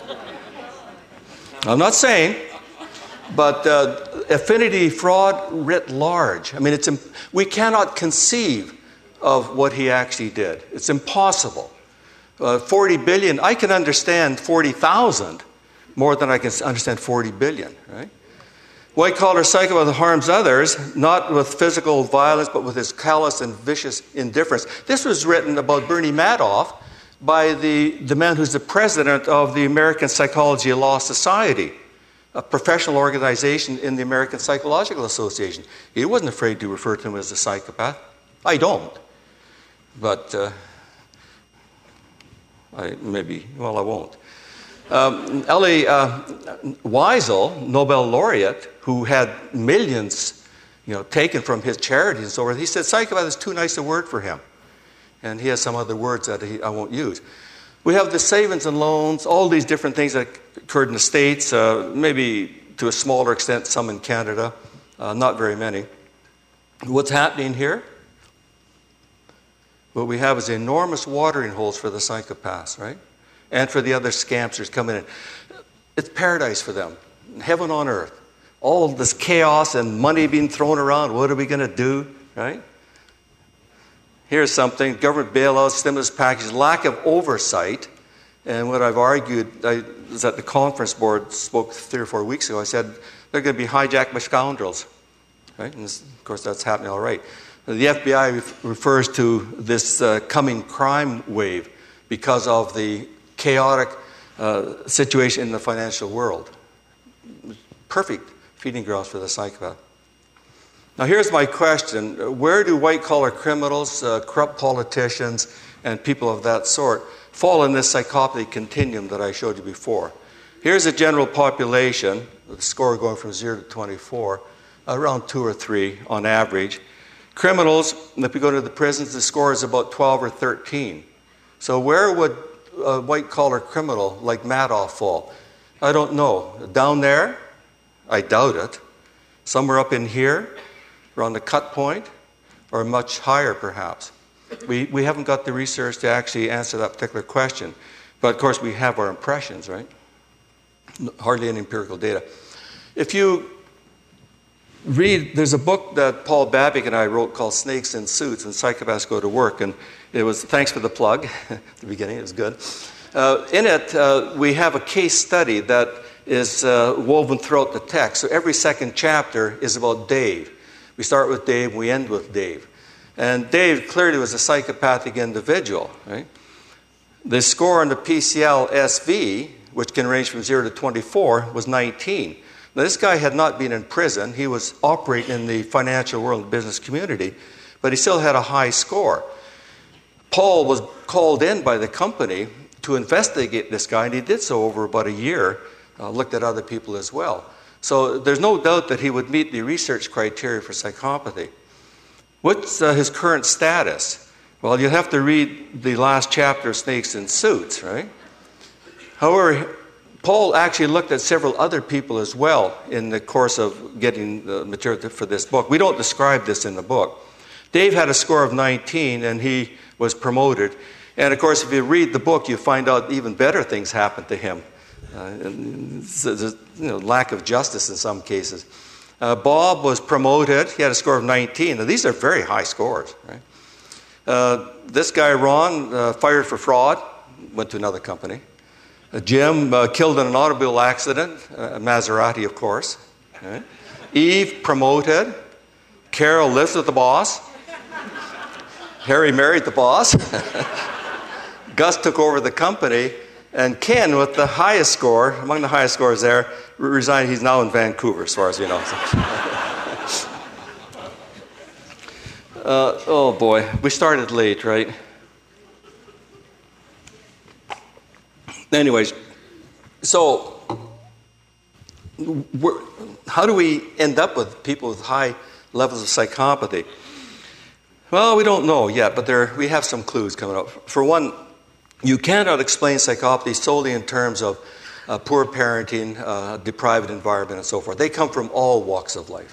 I'm not saying, but uh, affinity fraud writ large. I mean, it's imp- we cannot conceive of what he actually did. It's impossible. Uh, forty billion, I can understand forty thousand more than I can understand forty billion, right? White-collar psychopath harms others, not with physical violence, but with his callous and vicious indifference. This was written about Bernie Madoff by the, the man who's the president of the American Psychology and Law Society, a professional organization in the American Psychological Association. He wasn't afraid to refer to him as a psychopath. I don't. But... Uh, I, maybe, well, I won't. Um, Elie uh, Wiesel, Nobel laureate, who had millions, you know, taken from his charities and so forth, he said psychopath is too nice a word for him. And he has some other words that he, I won't use. We have the savings and loans, all these different things that occurred in the States, uh, maybe to a smaller extent, some in Canada, uh, not very many. What's happening here? What we have is enormous watering holes for the psychopaths, right? And for the other scampsters coming in. It's paradise for them. Heaven on earth. All this chaos and money being thrown around. What are we going to do, right? Here's something. Government bailouts, stimulus packages, lack of oversight. And what I've argued, I was at the conference board, spoke three or four weeks ago. I said, they're going to be hijacked by scoundrels, right? And this, of course, that's happening all right. The F B I refers to this uh, coming crime wave because of the chaotic uh, situation in the financial world. Perfect feeding grounds for the psychopath. Now here's my question. Where do white-collar criminals, uh, corrupt politicians, and people of that sort fall in this psychopathy continuum that I showed you before? Here's a general population, the score going from zero to twenty-four, around two or three on average. Criminals, if we go to the prisons, the score is about twelve or thirteen. So where would a white-collar criminal like Madoff fall? I don't know. Down there? I doubt it. Somewhere up in here, around the cut point, or much higher perhaps. We, we haven't got the research to actually answer that particular question. But of course we have our impressions, right? Hardly any empirical data. If you read, there's a book that Paul Babick and I wrote called Snakes in Suits, When Psychopaths Go to Work, and it was, thanks for the plug at the beginning, it was good. Uh, in it, uh, we have a case study that is uh, woven throughout the text. So every second chapter is about Dave. We start with Dave, we end with Dave. And Dave clearly was a psychopathic individual, right? The score on the P C L S V, which can range from zero to twenty-four, was nineteen. Now, this guy had not been in prison. He was operating in the financial world and business community, but he still had a high score. Paul was called in by the company to investigate this guy, and he did so over about a year, uh, looked at other people as well. So there's no doubt that he would meet the research criteria for psychopathy. What's uh, his current status? Well, you'll have to read the last chapter of Snakes in Suits, right? However, Paul actually looked at several other people as well in the course of getting the material for this book. We don't describe this in the book. Dave had a score of nineteen, and he was promoted. And, of course, if you read the book, you find out even better things happened to him. Uh, and there's you know, lack of justice in some cases. Uh, Bob was promoted. He had a score of nineteen. Now, these are very high scores, right? Uh, this guy, Ron, uh, fired for fraud, went to another company. Uh, Jim uh, killed in an automobile accident, uh, Maserati, of course. Right? Eve, promoted. Carol lives with the boss. Harry married the boss. Gus took over the company. And Ken, with the highest score, among the highest scores there, resigned. He's now in Vancouver, as far as you know. uh, oh, boy. We started late, right? Anyways, so we're, how do we end up with people with high levels of psychopathy? Well, we don't know yet, but there we have some clues coming up. For one, you cannot explain psychopathy solely in terms of uh, poor parenting, uh, deprived environment, and so forth. They come from all walks of life.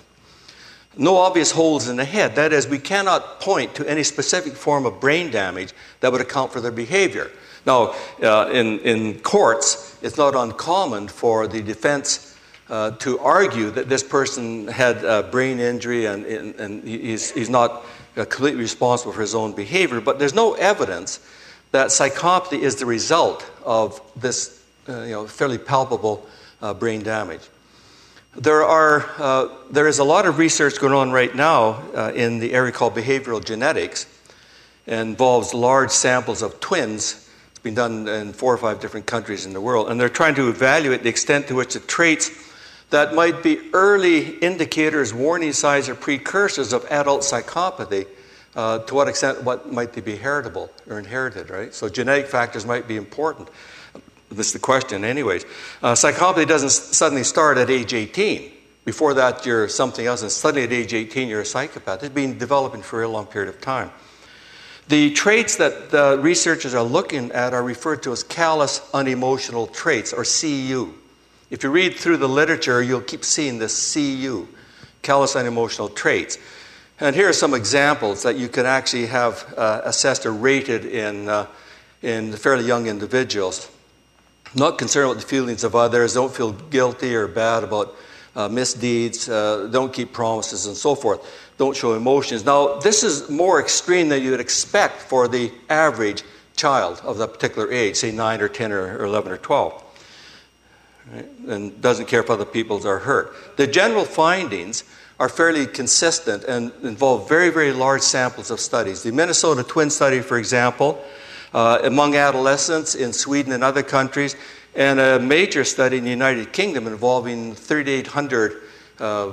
No obvious holes in the head. That is, we cannot point to any specific form of brain damage that would account for their behavior. Now, uh, in, in courts, it's not uncommon for the defense uh, to argue that this person had a brain injury and, and, and he's, he's not uh, completely responsible for his own behavior, but there's no evidence that psychopathy is the result of this uh, you know, fairly palpable uh, brain damage. There are uh, there is a lot of research going on right now uh, in the area called behavioral genetics. It involves large samples of twins. It's been done in four or five different countries in the world, and they're trying to evaluate the extent to which the traits that might be early indicators, warning signs, or precursors of adult psychopathy, uh, to what extent what might they be heritable or inherited, right? So genetic factors might be important. This is the question anyways. Uh, psychopathy doesn't suddenly start at age eighteen. Before that, you're something else, and suddenly at age eighteen, you're a psychopath. It's been developing for a long period of time. The traits that the researchers are looking at are referred to as callous unemotional traits, or C U. If you read through the literature, you'll keep seeing this C U, callous unemotional traits. And here are some examples that you can actually have uh, assessed or rated in, uh, in fairly young individuals. Not concerned with the feelings of others, don't feel guilty or bad about uh, misdeeds, uh, don't keep promises, and so forth. Don't show emotions. Now, this is more extreme than you would expect for the average child of that particular age, say nine or ten or eleven or twelve. Right? And doesn't care if other people are hurt. The general findings are fairly consistent and involve very, very large samples of studies. The Minnesota Twin Study, for example, uh, among adolescents in Sweden and other countries, and a major study in the United Kingdom involving thirty-eight hundred uh,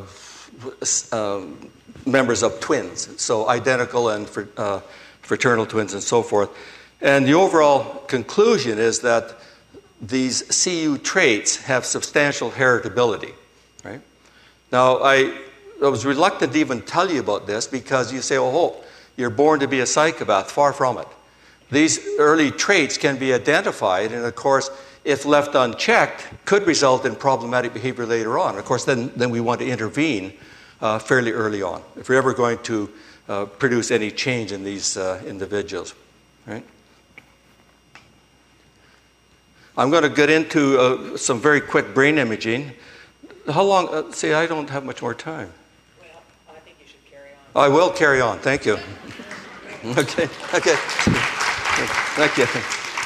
uh, members of twins, so identical and fr- uh, fraternal twins and so forth. And the overall conclusion is that these C U traits have substantial heritability. Right? Now, I, I was reluctant to even tell you about this because you say, oh, you're born to be a psychopath. Far from it. These early traits can be identified, and of course, if left unchecked, could result in problematic behavior later on. Of course, then, then we want to intervene uh, fairly early on if we're ever going to uh, produce any change in these uh, individuals. Right? I'm going to get into uh, some very quick brain imaging. How long? Uh, see, I don't have much more time. Well, I think you should carry on. I will carry on. Thank you. Okay. Okay. Thank you.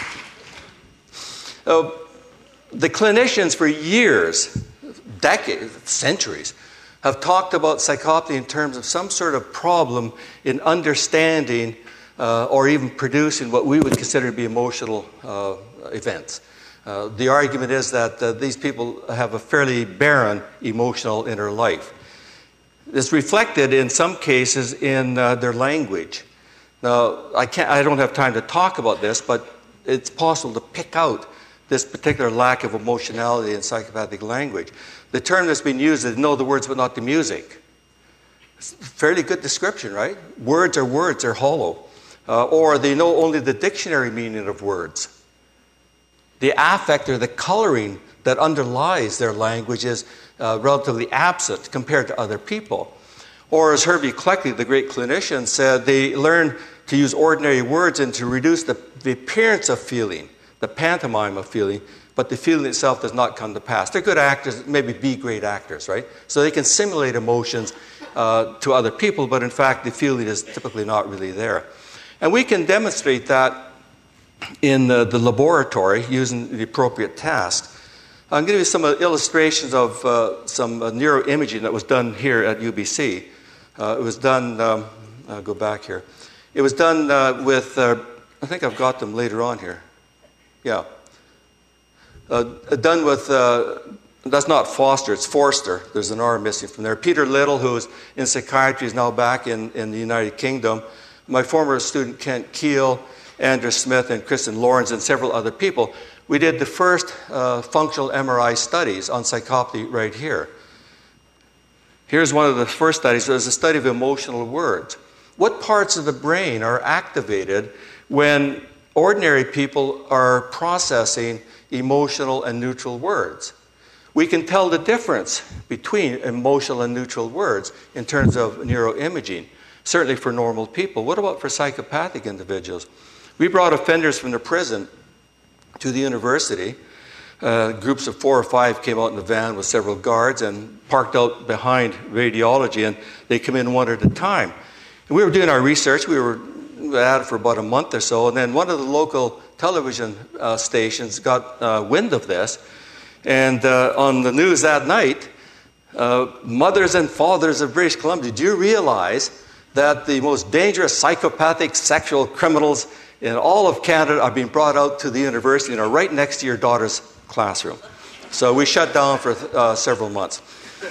Uh, the clinicians for years, decades, centuries, have talked about psychopathy in terms of some sort of problem in understanding uh, or even producing what we would consider to be emotional uh, events. Uh, the argument is that uh, these people have a fairly barren emotional inner life. It's reflected in some cases in uh, their language. Now, I can't, I don't have time to talk about this, but it's possible to pick out this particular lack of emotionality in psychopathic language. The term that's been used is know the words but not the music. It's a fairly good description, right? Words are words, they're hollow. Uh, or they know only the dictionary meaning of words. The affect or the coloring that underlies their language is uh, relatively absent compared to other people. Or as Hervey Cleckley, the great clinician, said, they learn to use ordinary words and to reduce the, the appearance of feeling, the pantomime of feeling, but the feeling itself does not come to pass. They're good actors, maybe be great actors, right? So they can simulate emotions uh, to other people, but in fact the feeling is typically not really there. And we can demonstrate that in the, the laboratory using the appropriate tasks. I'm going to give you some uh, illustrations of uh, some uh, neuroimaging that was done here at U B C. Uh, it was done, um, I'll go back here. It was done uh, with, uh, I think I've got them later on here. Yeah. Uh, done with, uh, that's not Foster, it's Forster. There's an R missing from there. Peter Little, who's in psychiatry, is now back in, in the United Kingdom. My former student Kent Keel, Andrew Smith, and Kristen Lawrence, and several other people. We did the first uh, functional M R I studies on psychopathy right here. Here's one of the first studies. It was a study of emotional words. What parts of the brain are activated when ordinary people are processing emotional and neutral words? We can tell the difference between emotional and neutral words in terms of neuroimaging, certainly for normal people. What about for psychopathic individuals? We brought offenders from the prison to the university. Uh, groups of four or five came out in the van with several guards and parked out behind radiology, and they come in one at a time. And we were doing our research. We were at it for about a month or so, and then one of the local television uh, stations got uh, wind of this, and uh, on the news that night, uh, mothers and fathers of British Columbia, do you realize that the most dangerous psychopathic sexual criminals in all of Canada are being brought out to the university and are right next to your daughter's classroom? So we shut down for uh, several months.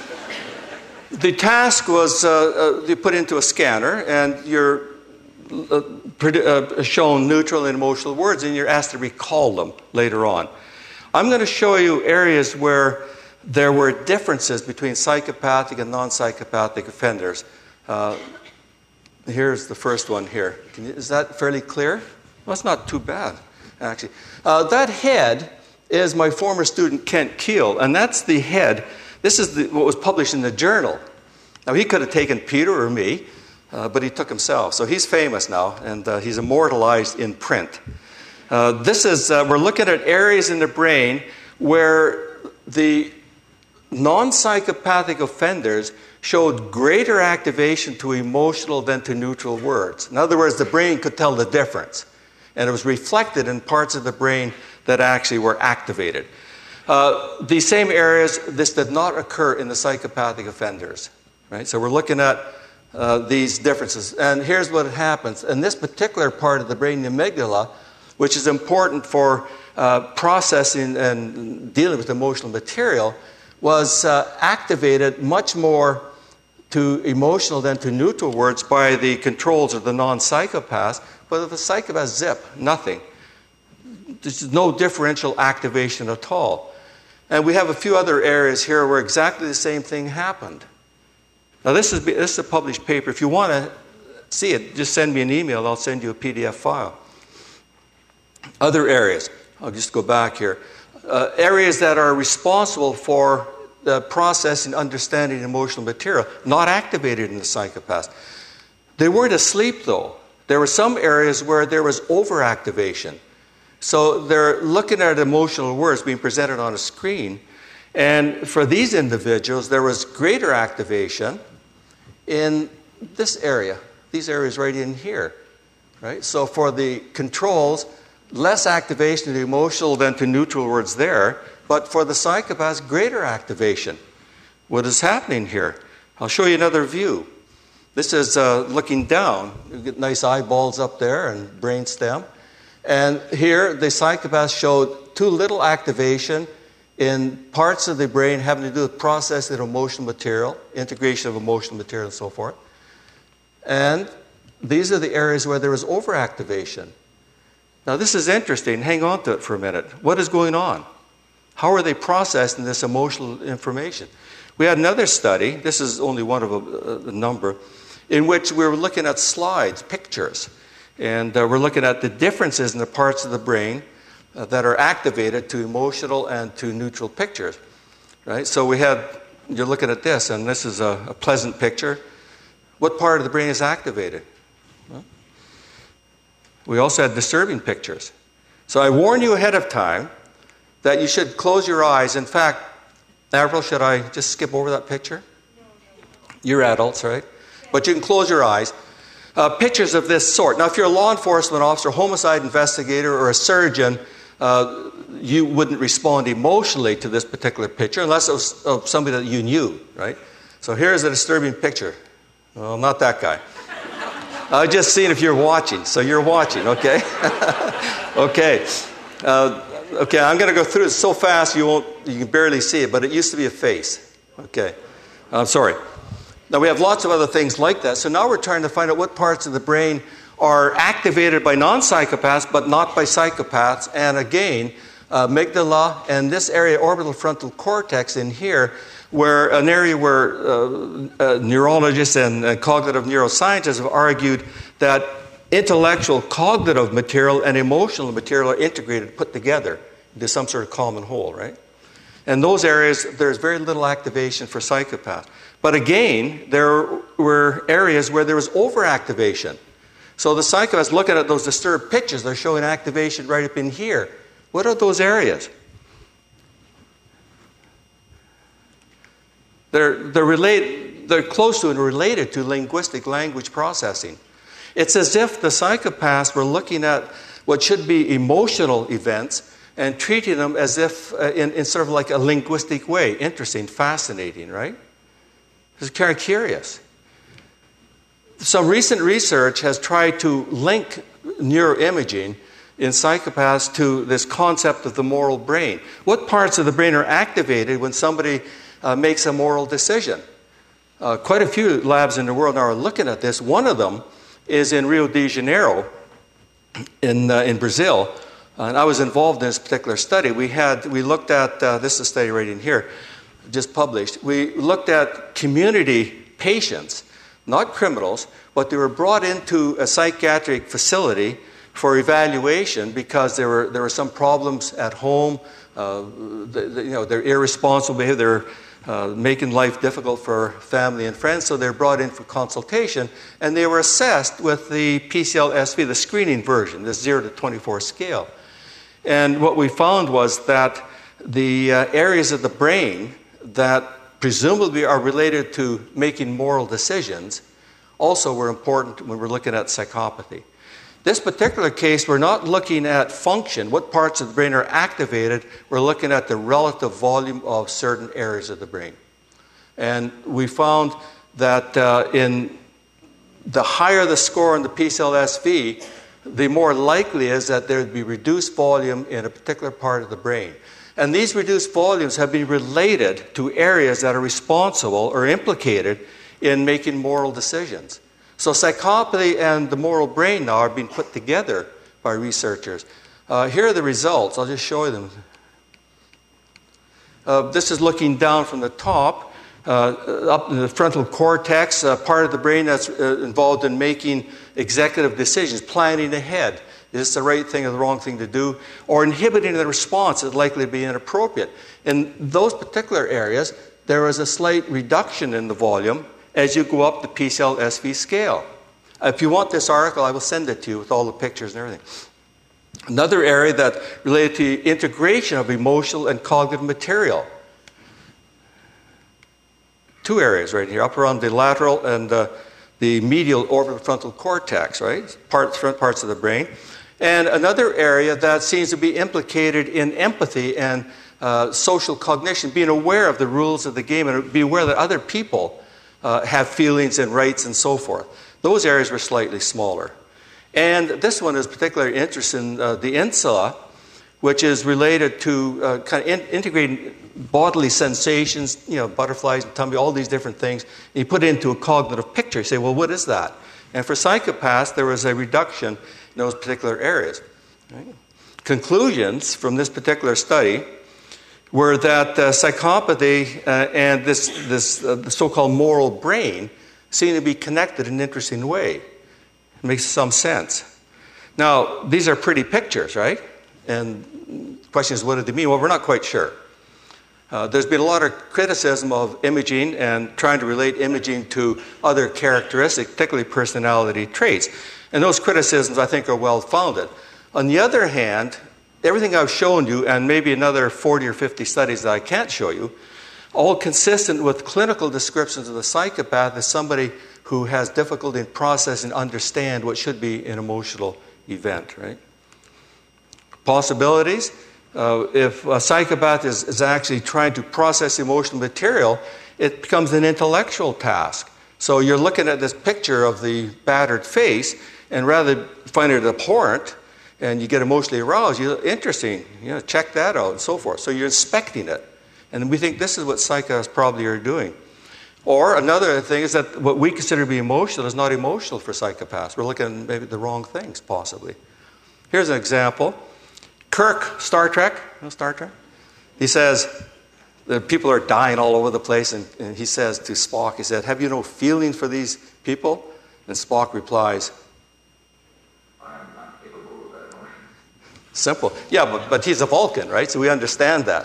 The task was uh, uh, you put into a scanner, and you're uh, uh, shown neutral and emotional words, and you're asked to recall them later on. I'm going to show you areas where there were differences between psychopathic and non-psychopathic offenders. Uh, here's the first one here. Can you, is that fairly clear? Well, it's not too bad, actually. Uh, that head is my former student Kent Keel, and that's the head. This is the, what was published in the journal. Now, he could have taken Peter or me, uh, but he took himself. So he's famous now, and uh, he's immortalized in print. Uh, this is, uh, we're looking at areas in the brain where the non-psychopathic offenders showed greater activation to emotional than to neutral words. In other words, the brain could tell the difference. And it was reflected in parts of the brain that actually were activated. Uh, the same areas, this did not occur in the psychopathic offenders. Right? So we're looking at uh, these differences. And here's what happens. In this particular part of the brain, the amygdala, which is important for uh, processing and dealing with emotional material, was uh, activated much more to emotional than to neutral words by the controls of the non-psychopaths. But if the psychopath, zip, nothing. There's no differential activation at all. And we have a few other areas here where exactly the same thing happened. Now, this is, this is a published paper. If you want to see it, just send me an email. I'll send you a P D F file. Other areas. I'll just go back here. Uh, areas that are responsible for the processing, understanding emotional material, not activated in the psychopaths. They weren't asleep, though. There were some areas where there was overactivation. So they're looking at emotional words being presented on a screen. And for these individuals, there was greater activation in this area, these areas right in here. Right? So for the controls, less activation to emotional than to neutral words there, but for the psychopaths, greater activation. What is happening here? I'll show you another view. This is uh, looking down. You get nice eyeballs up there and brain stem. And here, the psychopaths showed too little activation in parts of the brain having to do with processing of emotional material, integration of emotional material, and so forth. And these are the areas where there is overactivation. Now, this is interesting. Hang on to it for a minute. What is going on? How are they processing this emotional information? We had another study, this is only one of a, a number, in which we were looking at slides, pictures. And uh, we're looking at the differences in the parts of the brain uh, that are activated to emotional and to neutral pictures. Right? So we had, you're looking at this, and this is a, a pleasant picture. What part of the brain is activated? Well, we also had disturbing pictures. So I warn you ahead of time that you should close your eyes. In fact, Avril, should I just skip over that picture? You're adults, right? But you can close your eyes. Uh, pictures of this sort. Now, if you're a law enforcement officer, homicide investigator, or a surgeon, uh, you wouldn't respond emotionally to this particular picture unless it was of somebody that you knew, right? So here's a disturbing picture. Well, not that guy. I just seen if you're watching. So you're watching, okay? okay. Uh, okay, I'm going to go through it so fast you won't, you can barely see it, but it used to be a face. Okay. I'm sorry. Now, we have lots of other things like that. So now we're trying to find out what parts of the brain are activated by non-psychopaths, but not by psychopaths. And again, uh, amygdala and this area, orbital frontal cortex in here, where an area where uh, uh, neurologists and uh, cognitive neuroscientists have argued that intellectual cognitive material and emotional material are integrated, put together into some sort of common whole, right? And those areas, there's very little activation for psychopaths. But again, there were areas where there was overactivation. So the psychopaths looking at those disturbed pictures, they're showing activation right up in here. What are those areas? They're, they're, relate, they're close to and related to linguistic language processing. It's as if the psychopaths were looking at what should be emotional events and treating them as if uh, in, in sort of like a linguistic way. Interesting, fascinating, right? It's kind of curious. Some recent research has tried to link neuroimaging in psychopaths to this concept of the moral brain. What parts of the brain are activated when somebody uh, makes a moral decision? Uh, quite a few labs in the world now are looking at this. One of them is in Rio de Janeiro in, uh, in Brazil. And I was involved in this particular study. We had, we looked at, uh, this is a study right in here, just published. We looked at community patients, not criminals, but they were brought into a psychiatric facility for evaluation because there were there were some problems at home. Uh, the, the, you know, they're irresponsible behavior. They're uh, making life difficult for family and friends, so they're brought in for consultation, and they were assessed with the P C L S V, the screening version, the zero to twenty-four scale. And what we found was that the uh, areas of the brain that presumably are related to making moral decisions also were important when we're looking at psychopathy. This particular case, we're not looking at function, what parts of the brain are activated. We're looking at the relative volume of certain areas of the brain. And we found that uh, in the higher the score in the P C L S V, the more likely is that there would be reduced volume in a particular part of the brain. And these reduced volumes have been related to areas that are responsible or implicated in making moral decisions. So psychopathy and the moral brain now are being put together by researchers. Uh, here are the results. I'll just show you them. Uh, this is looking down from the top, uh, up in the frontal cortex, uh, part of the brain that's uh, involved in making executive decisions, planning ahead. Is this the right thing or the wrong thing to do? Or inhibiting the response is likely to be inappropriate. In those particular areas, there is a slight reduction in the volume as you go up the P C L S V scale. If you want this article, I will send it to you with all the pictures and everything. Another area that related to integration of emotional and cognitive material. Two areas right here, up around the lateral and uh, the medial orbital frontal cortex, right? Parts, front parts of the brain. And another area that seems to be implicated in empathy and uh, social cognition, being aware of the rules of the game and be aware that other people uh, have feelings and rights and so forth. Those areas were slightly smaller. And this one is particularly interesting, uh, the insula, which is related to uh, kind of in, integrating bodily sensations, you know, butterflies and tummy, all these different things. And you put it into a cognitive picture. You say, well, what is that? And for psychopaths, there was a reduction in those particular areas. Right? Conclusions from this particular study were that uh, psychopathy uh, and this, this uh, the so-called moral brain seem to be connected in an interesting way. It makes some sense. Now, these are pretty pictures, right? And the question is, what do they mean? Well, we're not quite sure. Uh, there's been a lot of criticism of imaging and trying to relate imaging to other characteristics, particularly personality traits. And those criticisms, I think, are well-founded. On the other hand, everything I've shown you, and maybe another forty or fifty studies that I can't show you, all consistent with clinical descriptions of the psychopath as somebody who has difficulty in processing and understand what should be an emotional event, right? Possibilities. Uh, if a psychopath is, is actually trying to process emotional material, it becomes an intellectual task. So you're looking at this picture of the battered face, and rather than find it abhorrent, and you get emotionally aroused, you're interesting, you know, check that out, and so forth. So you're inspecting it. And we think this is what psychopaths probably are doing. Or another thing is that what we consider to be emotional is not emotional for psychopaths. We're looking at maybe the wrong things, possibly. Here's an example. Kirk, Star Trek, you know Star Trek? He says, the people are dying all over the place, and, and he says to Spock, he said, have you no feeling for these people? And Spock replies, I am not capable of that emotion. Simple. Yeah, but, but he's a Vulcan, right? So we understand that.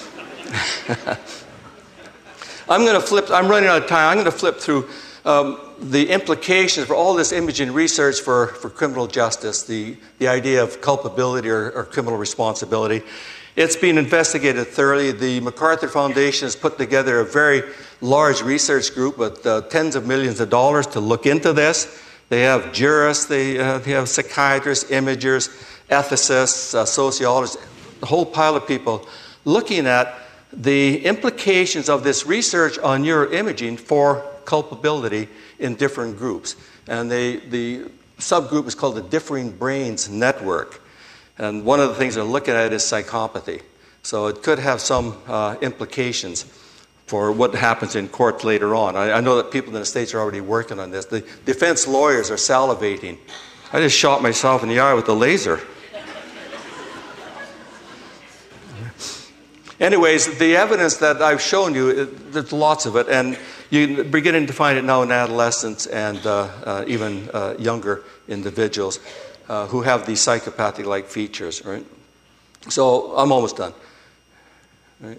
I'm going to flip, I'm running out of time. I'm going to flip through um, the implications for all this imaging research for, for criminal justice, the, the idea of culpability or, or criminal responsibility. It's been investigated thoroughly. The MacArthur Foundation has put together a very large research group with uh, tens of millions of dollars to look into this. They have jurists, they, uh, they have psychiatrists, imagers, ethicists, uh, sociologists, a whole pile of people looking at the implications of this research on neuroimaging for culpability in different groups. And they, the subgroup is called the Differing Brains Network. And one of the things they're looking at is psychopathy. So it could have some uh, implications for what happens in court later on. I, I know that people in the States are already working on this. The defense lawyers are salivating. I just shot myself in the eye with a laser. Anyways, the evidence that I've shown you, it, there's lots of it, and you're beginning to find it now in adolescents and uh, uh, even uh, younger individuals uh, who have these psychopathic-like features, right? So I'm almost done, right?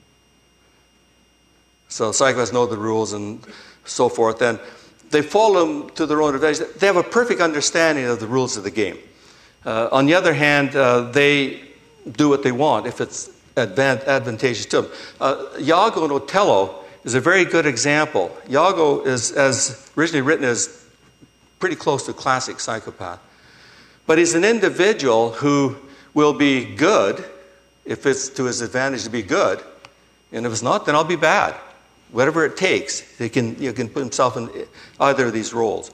So psychopaths know the rules and so forth, and they follow them to their own advantage. They have a perfect understanding of the rules of the game. Uh, on the other hand, uh, they do what they want if it's advantageous to them. Uh, Iago and Otello is a very good example. Iago is, as originally written, is pretty close to a classic psychopath. But he's an individual who will be good if it's to his advantage to be good. And if it's not, then I'll be bad. Whatever it takes, he can, he can put himself in either of these roles.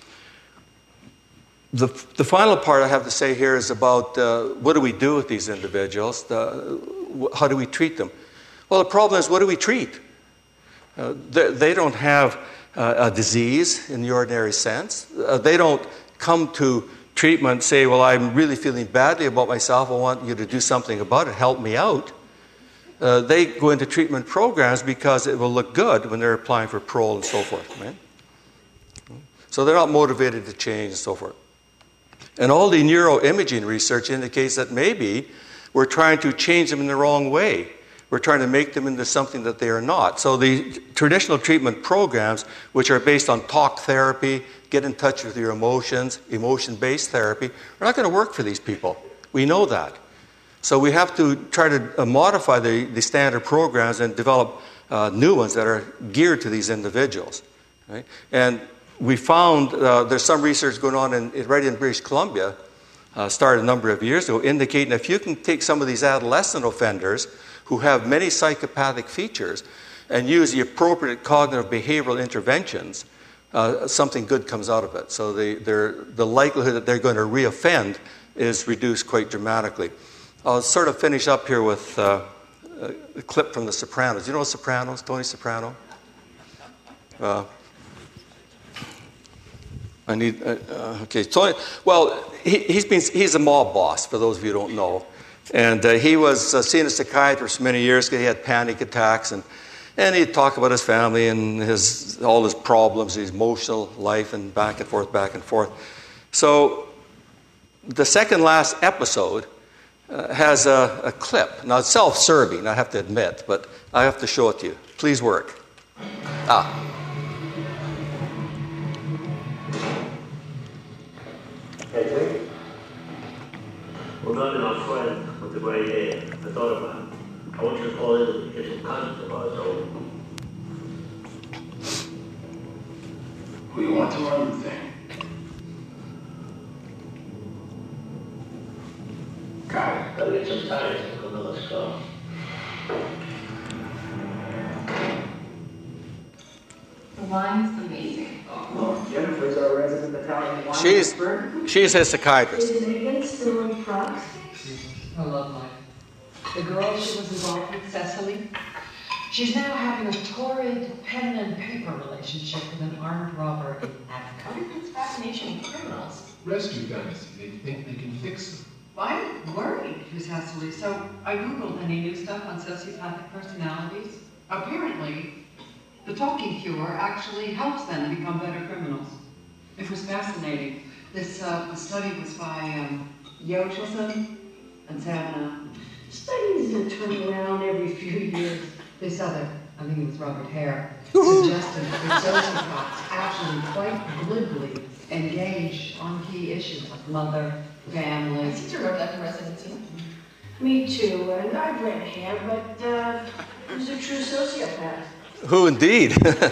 The, the final part I have to say here is about uh, what do we do with these individuals? The, how do we treat them? Well, the problem is, what do we treat? Uh, they, they don't have uh, a disease in the ordinary sense. Uh, they don't come to treatment say, well, I'm really feeling badly about myself. I want you to do something about it. Help me out. Uh, they go into treatment programs because it will look good when they're applying for parole and so forth. Right? So they're not motivated to change and so forth. And all the neuroimaging research indicates that maybe we're trying to change them in the wrong way. We're trying to make them into something that they are not. So the traditional treatment programs, which are based on talk therapy, get in touch with your emotions, emotion-based therapy, are not going to work for these people. We know that. So we have to try to uh, modify the, the standard programs and develop uh, new ones that are geared to these individuals. Right? And we found uh, there's some research going on in, right in British Columbia, uh, started a number of years ago, indicating if you can take some of these adolescent offenders who have many psychopathic features and use the appropriate cognitive behavioral interventions, uh, something good comes out of it. So they, the likelihood that they're going to reoffend is reduced quite dramatically. I'll sort of finish up here with uh, a clip from The Sopranos. You know The Sopranos, Tony Soprano? Uh, I need, uh, uh, okay, Tony, well, he, he's been, he's a mob boss, for those of you who don't know. And uh, he was uh, seeing a psychiatrist for many years because he had panic attacks, and, and he'd talk about his family and his, all his problems, his emotional life, and back and forth, back and forth. So the second last episode uh, has a, a clip. Now, it's self-serving, I have to admit, but I have to show it to you. Please work. Ah. Hedwig? Well, not my friend with the grey hair. I thought about him. I want you to call in and get some cousins of ours over. Who you want to run the thing? Got it. Gotta get some tires and come on, let's go. The wine's amazing. Well, Jennifer's our resident Italian wine She's, expert. she's his psychiatrist. Is Megan still in France? Her love life. The girl she was involved with, Cecily, she's now having a torrid pen and paper relationship with an armed robber in Africa. It's fascination with criminals. Rescue dynasty. They think they can fix them. I'm worried, Miss Cecily, so I Googled any new stuff on sociopathic personalities. Apparently, the talking cure actually helps them become better criminals. It was fascinating. This uh, study was by um, Yochelson and Savannah. Studies that turn around every few years. This other, I think it was Robert Hare, suggested that sociopaths actually quite glibly engage on key issues like mother, family. I seem to remember that from residency. Me too, and I've read Hare, but uh, who's a true sociopath? Who indeed?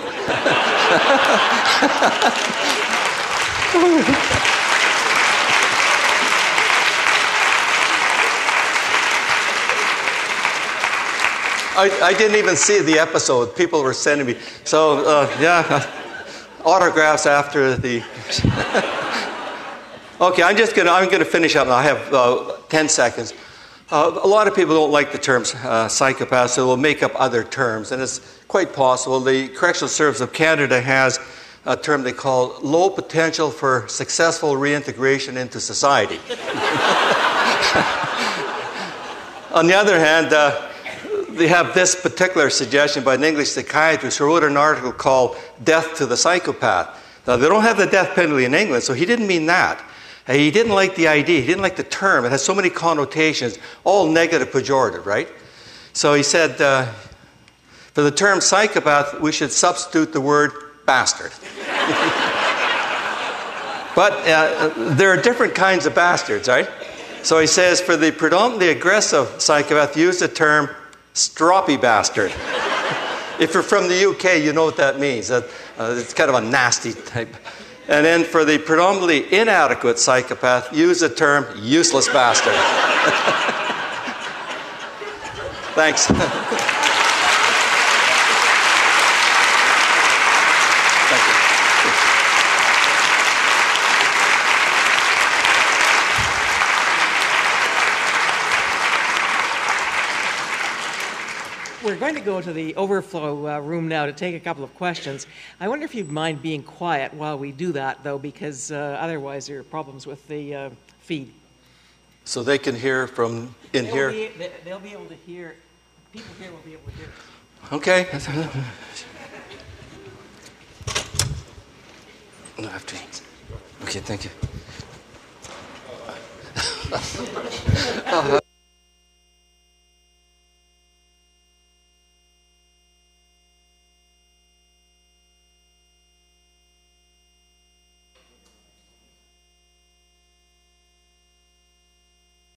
I, I didn't even see the episode. People were sending me. So, uh, yeah, autographs after the... Okay, I'm just going to I'm gonna finish up now. I have uh, ten seconds. Uh, a lot of people don't like the terms uh, psychopath, so they'll make up other terms. And it's quite possible. The Correctional Service of Canada has a term they call low potential for successful reintegration into society. On the other hand, uh, they have this particular suggestion by an English psychiatrist who wrote an article called Death to the Psychopath. Now, they don't have the death penalty in England, so he didn't mean that. He didn't like the idea. He didn't like the term. It has so many connotations, all negative, pejorative, right? So he said, uh, for the term psychopath, we should substitute the word bastard. But uh, there are different kinds of bastards, right? So he says, for the predominantly aggressive psychopath, use the term stroppy bastard. If you're from the U K, you know what that means. Uh, uh, it's kind of a nasty type. And then for the predominantly inadequate psychopath, use the term useless bastard. Thanks. Thank We're going to go to the overflow uh, room now to take a couple of questions. I wonder if you'd mind being quiet while we do that, though, because uh, otherwise there are problems with the uh, feed. So they can hear from in they'll here? Be, they, they'll be able to hear. People here will be able to hear. Okay. No, I have to. Okay, thank you. uh,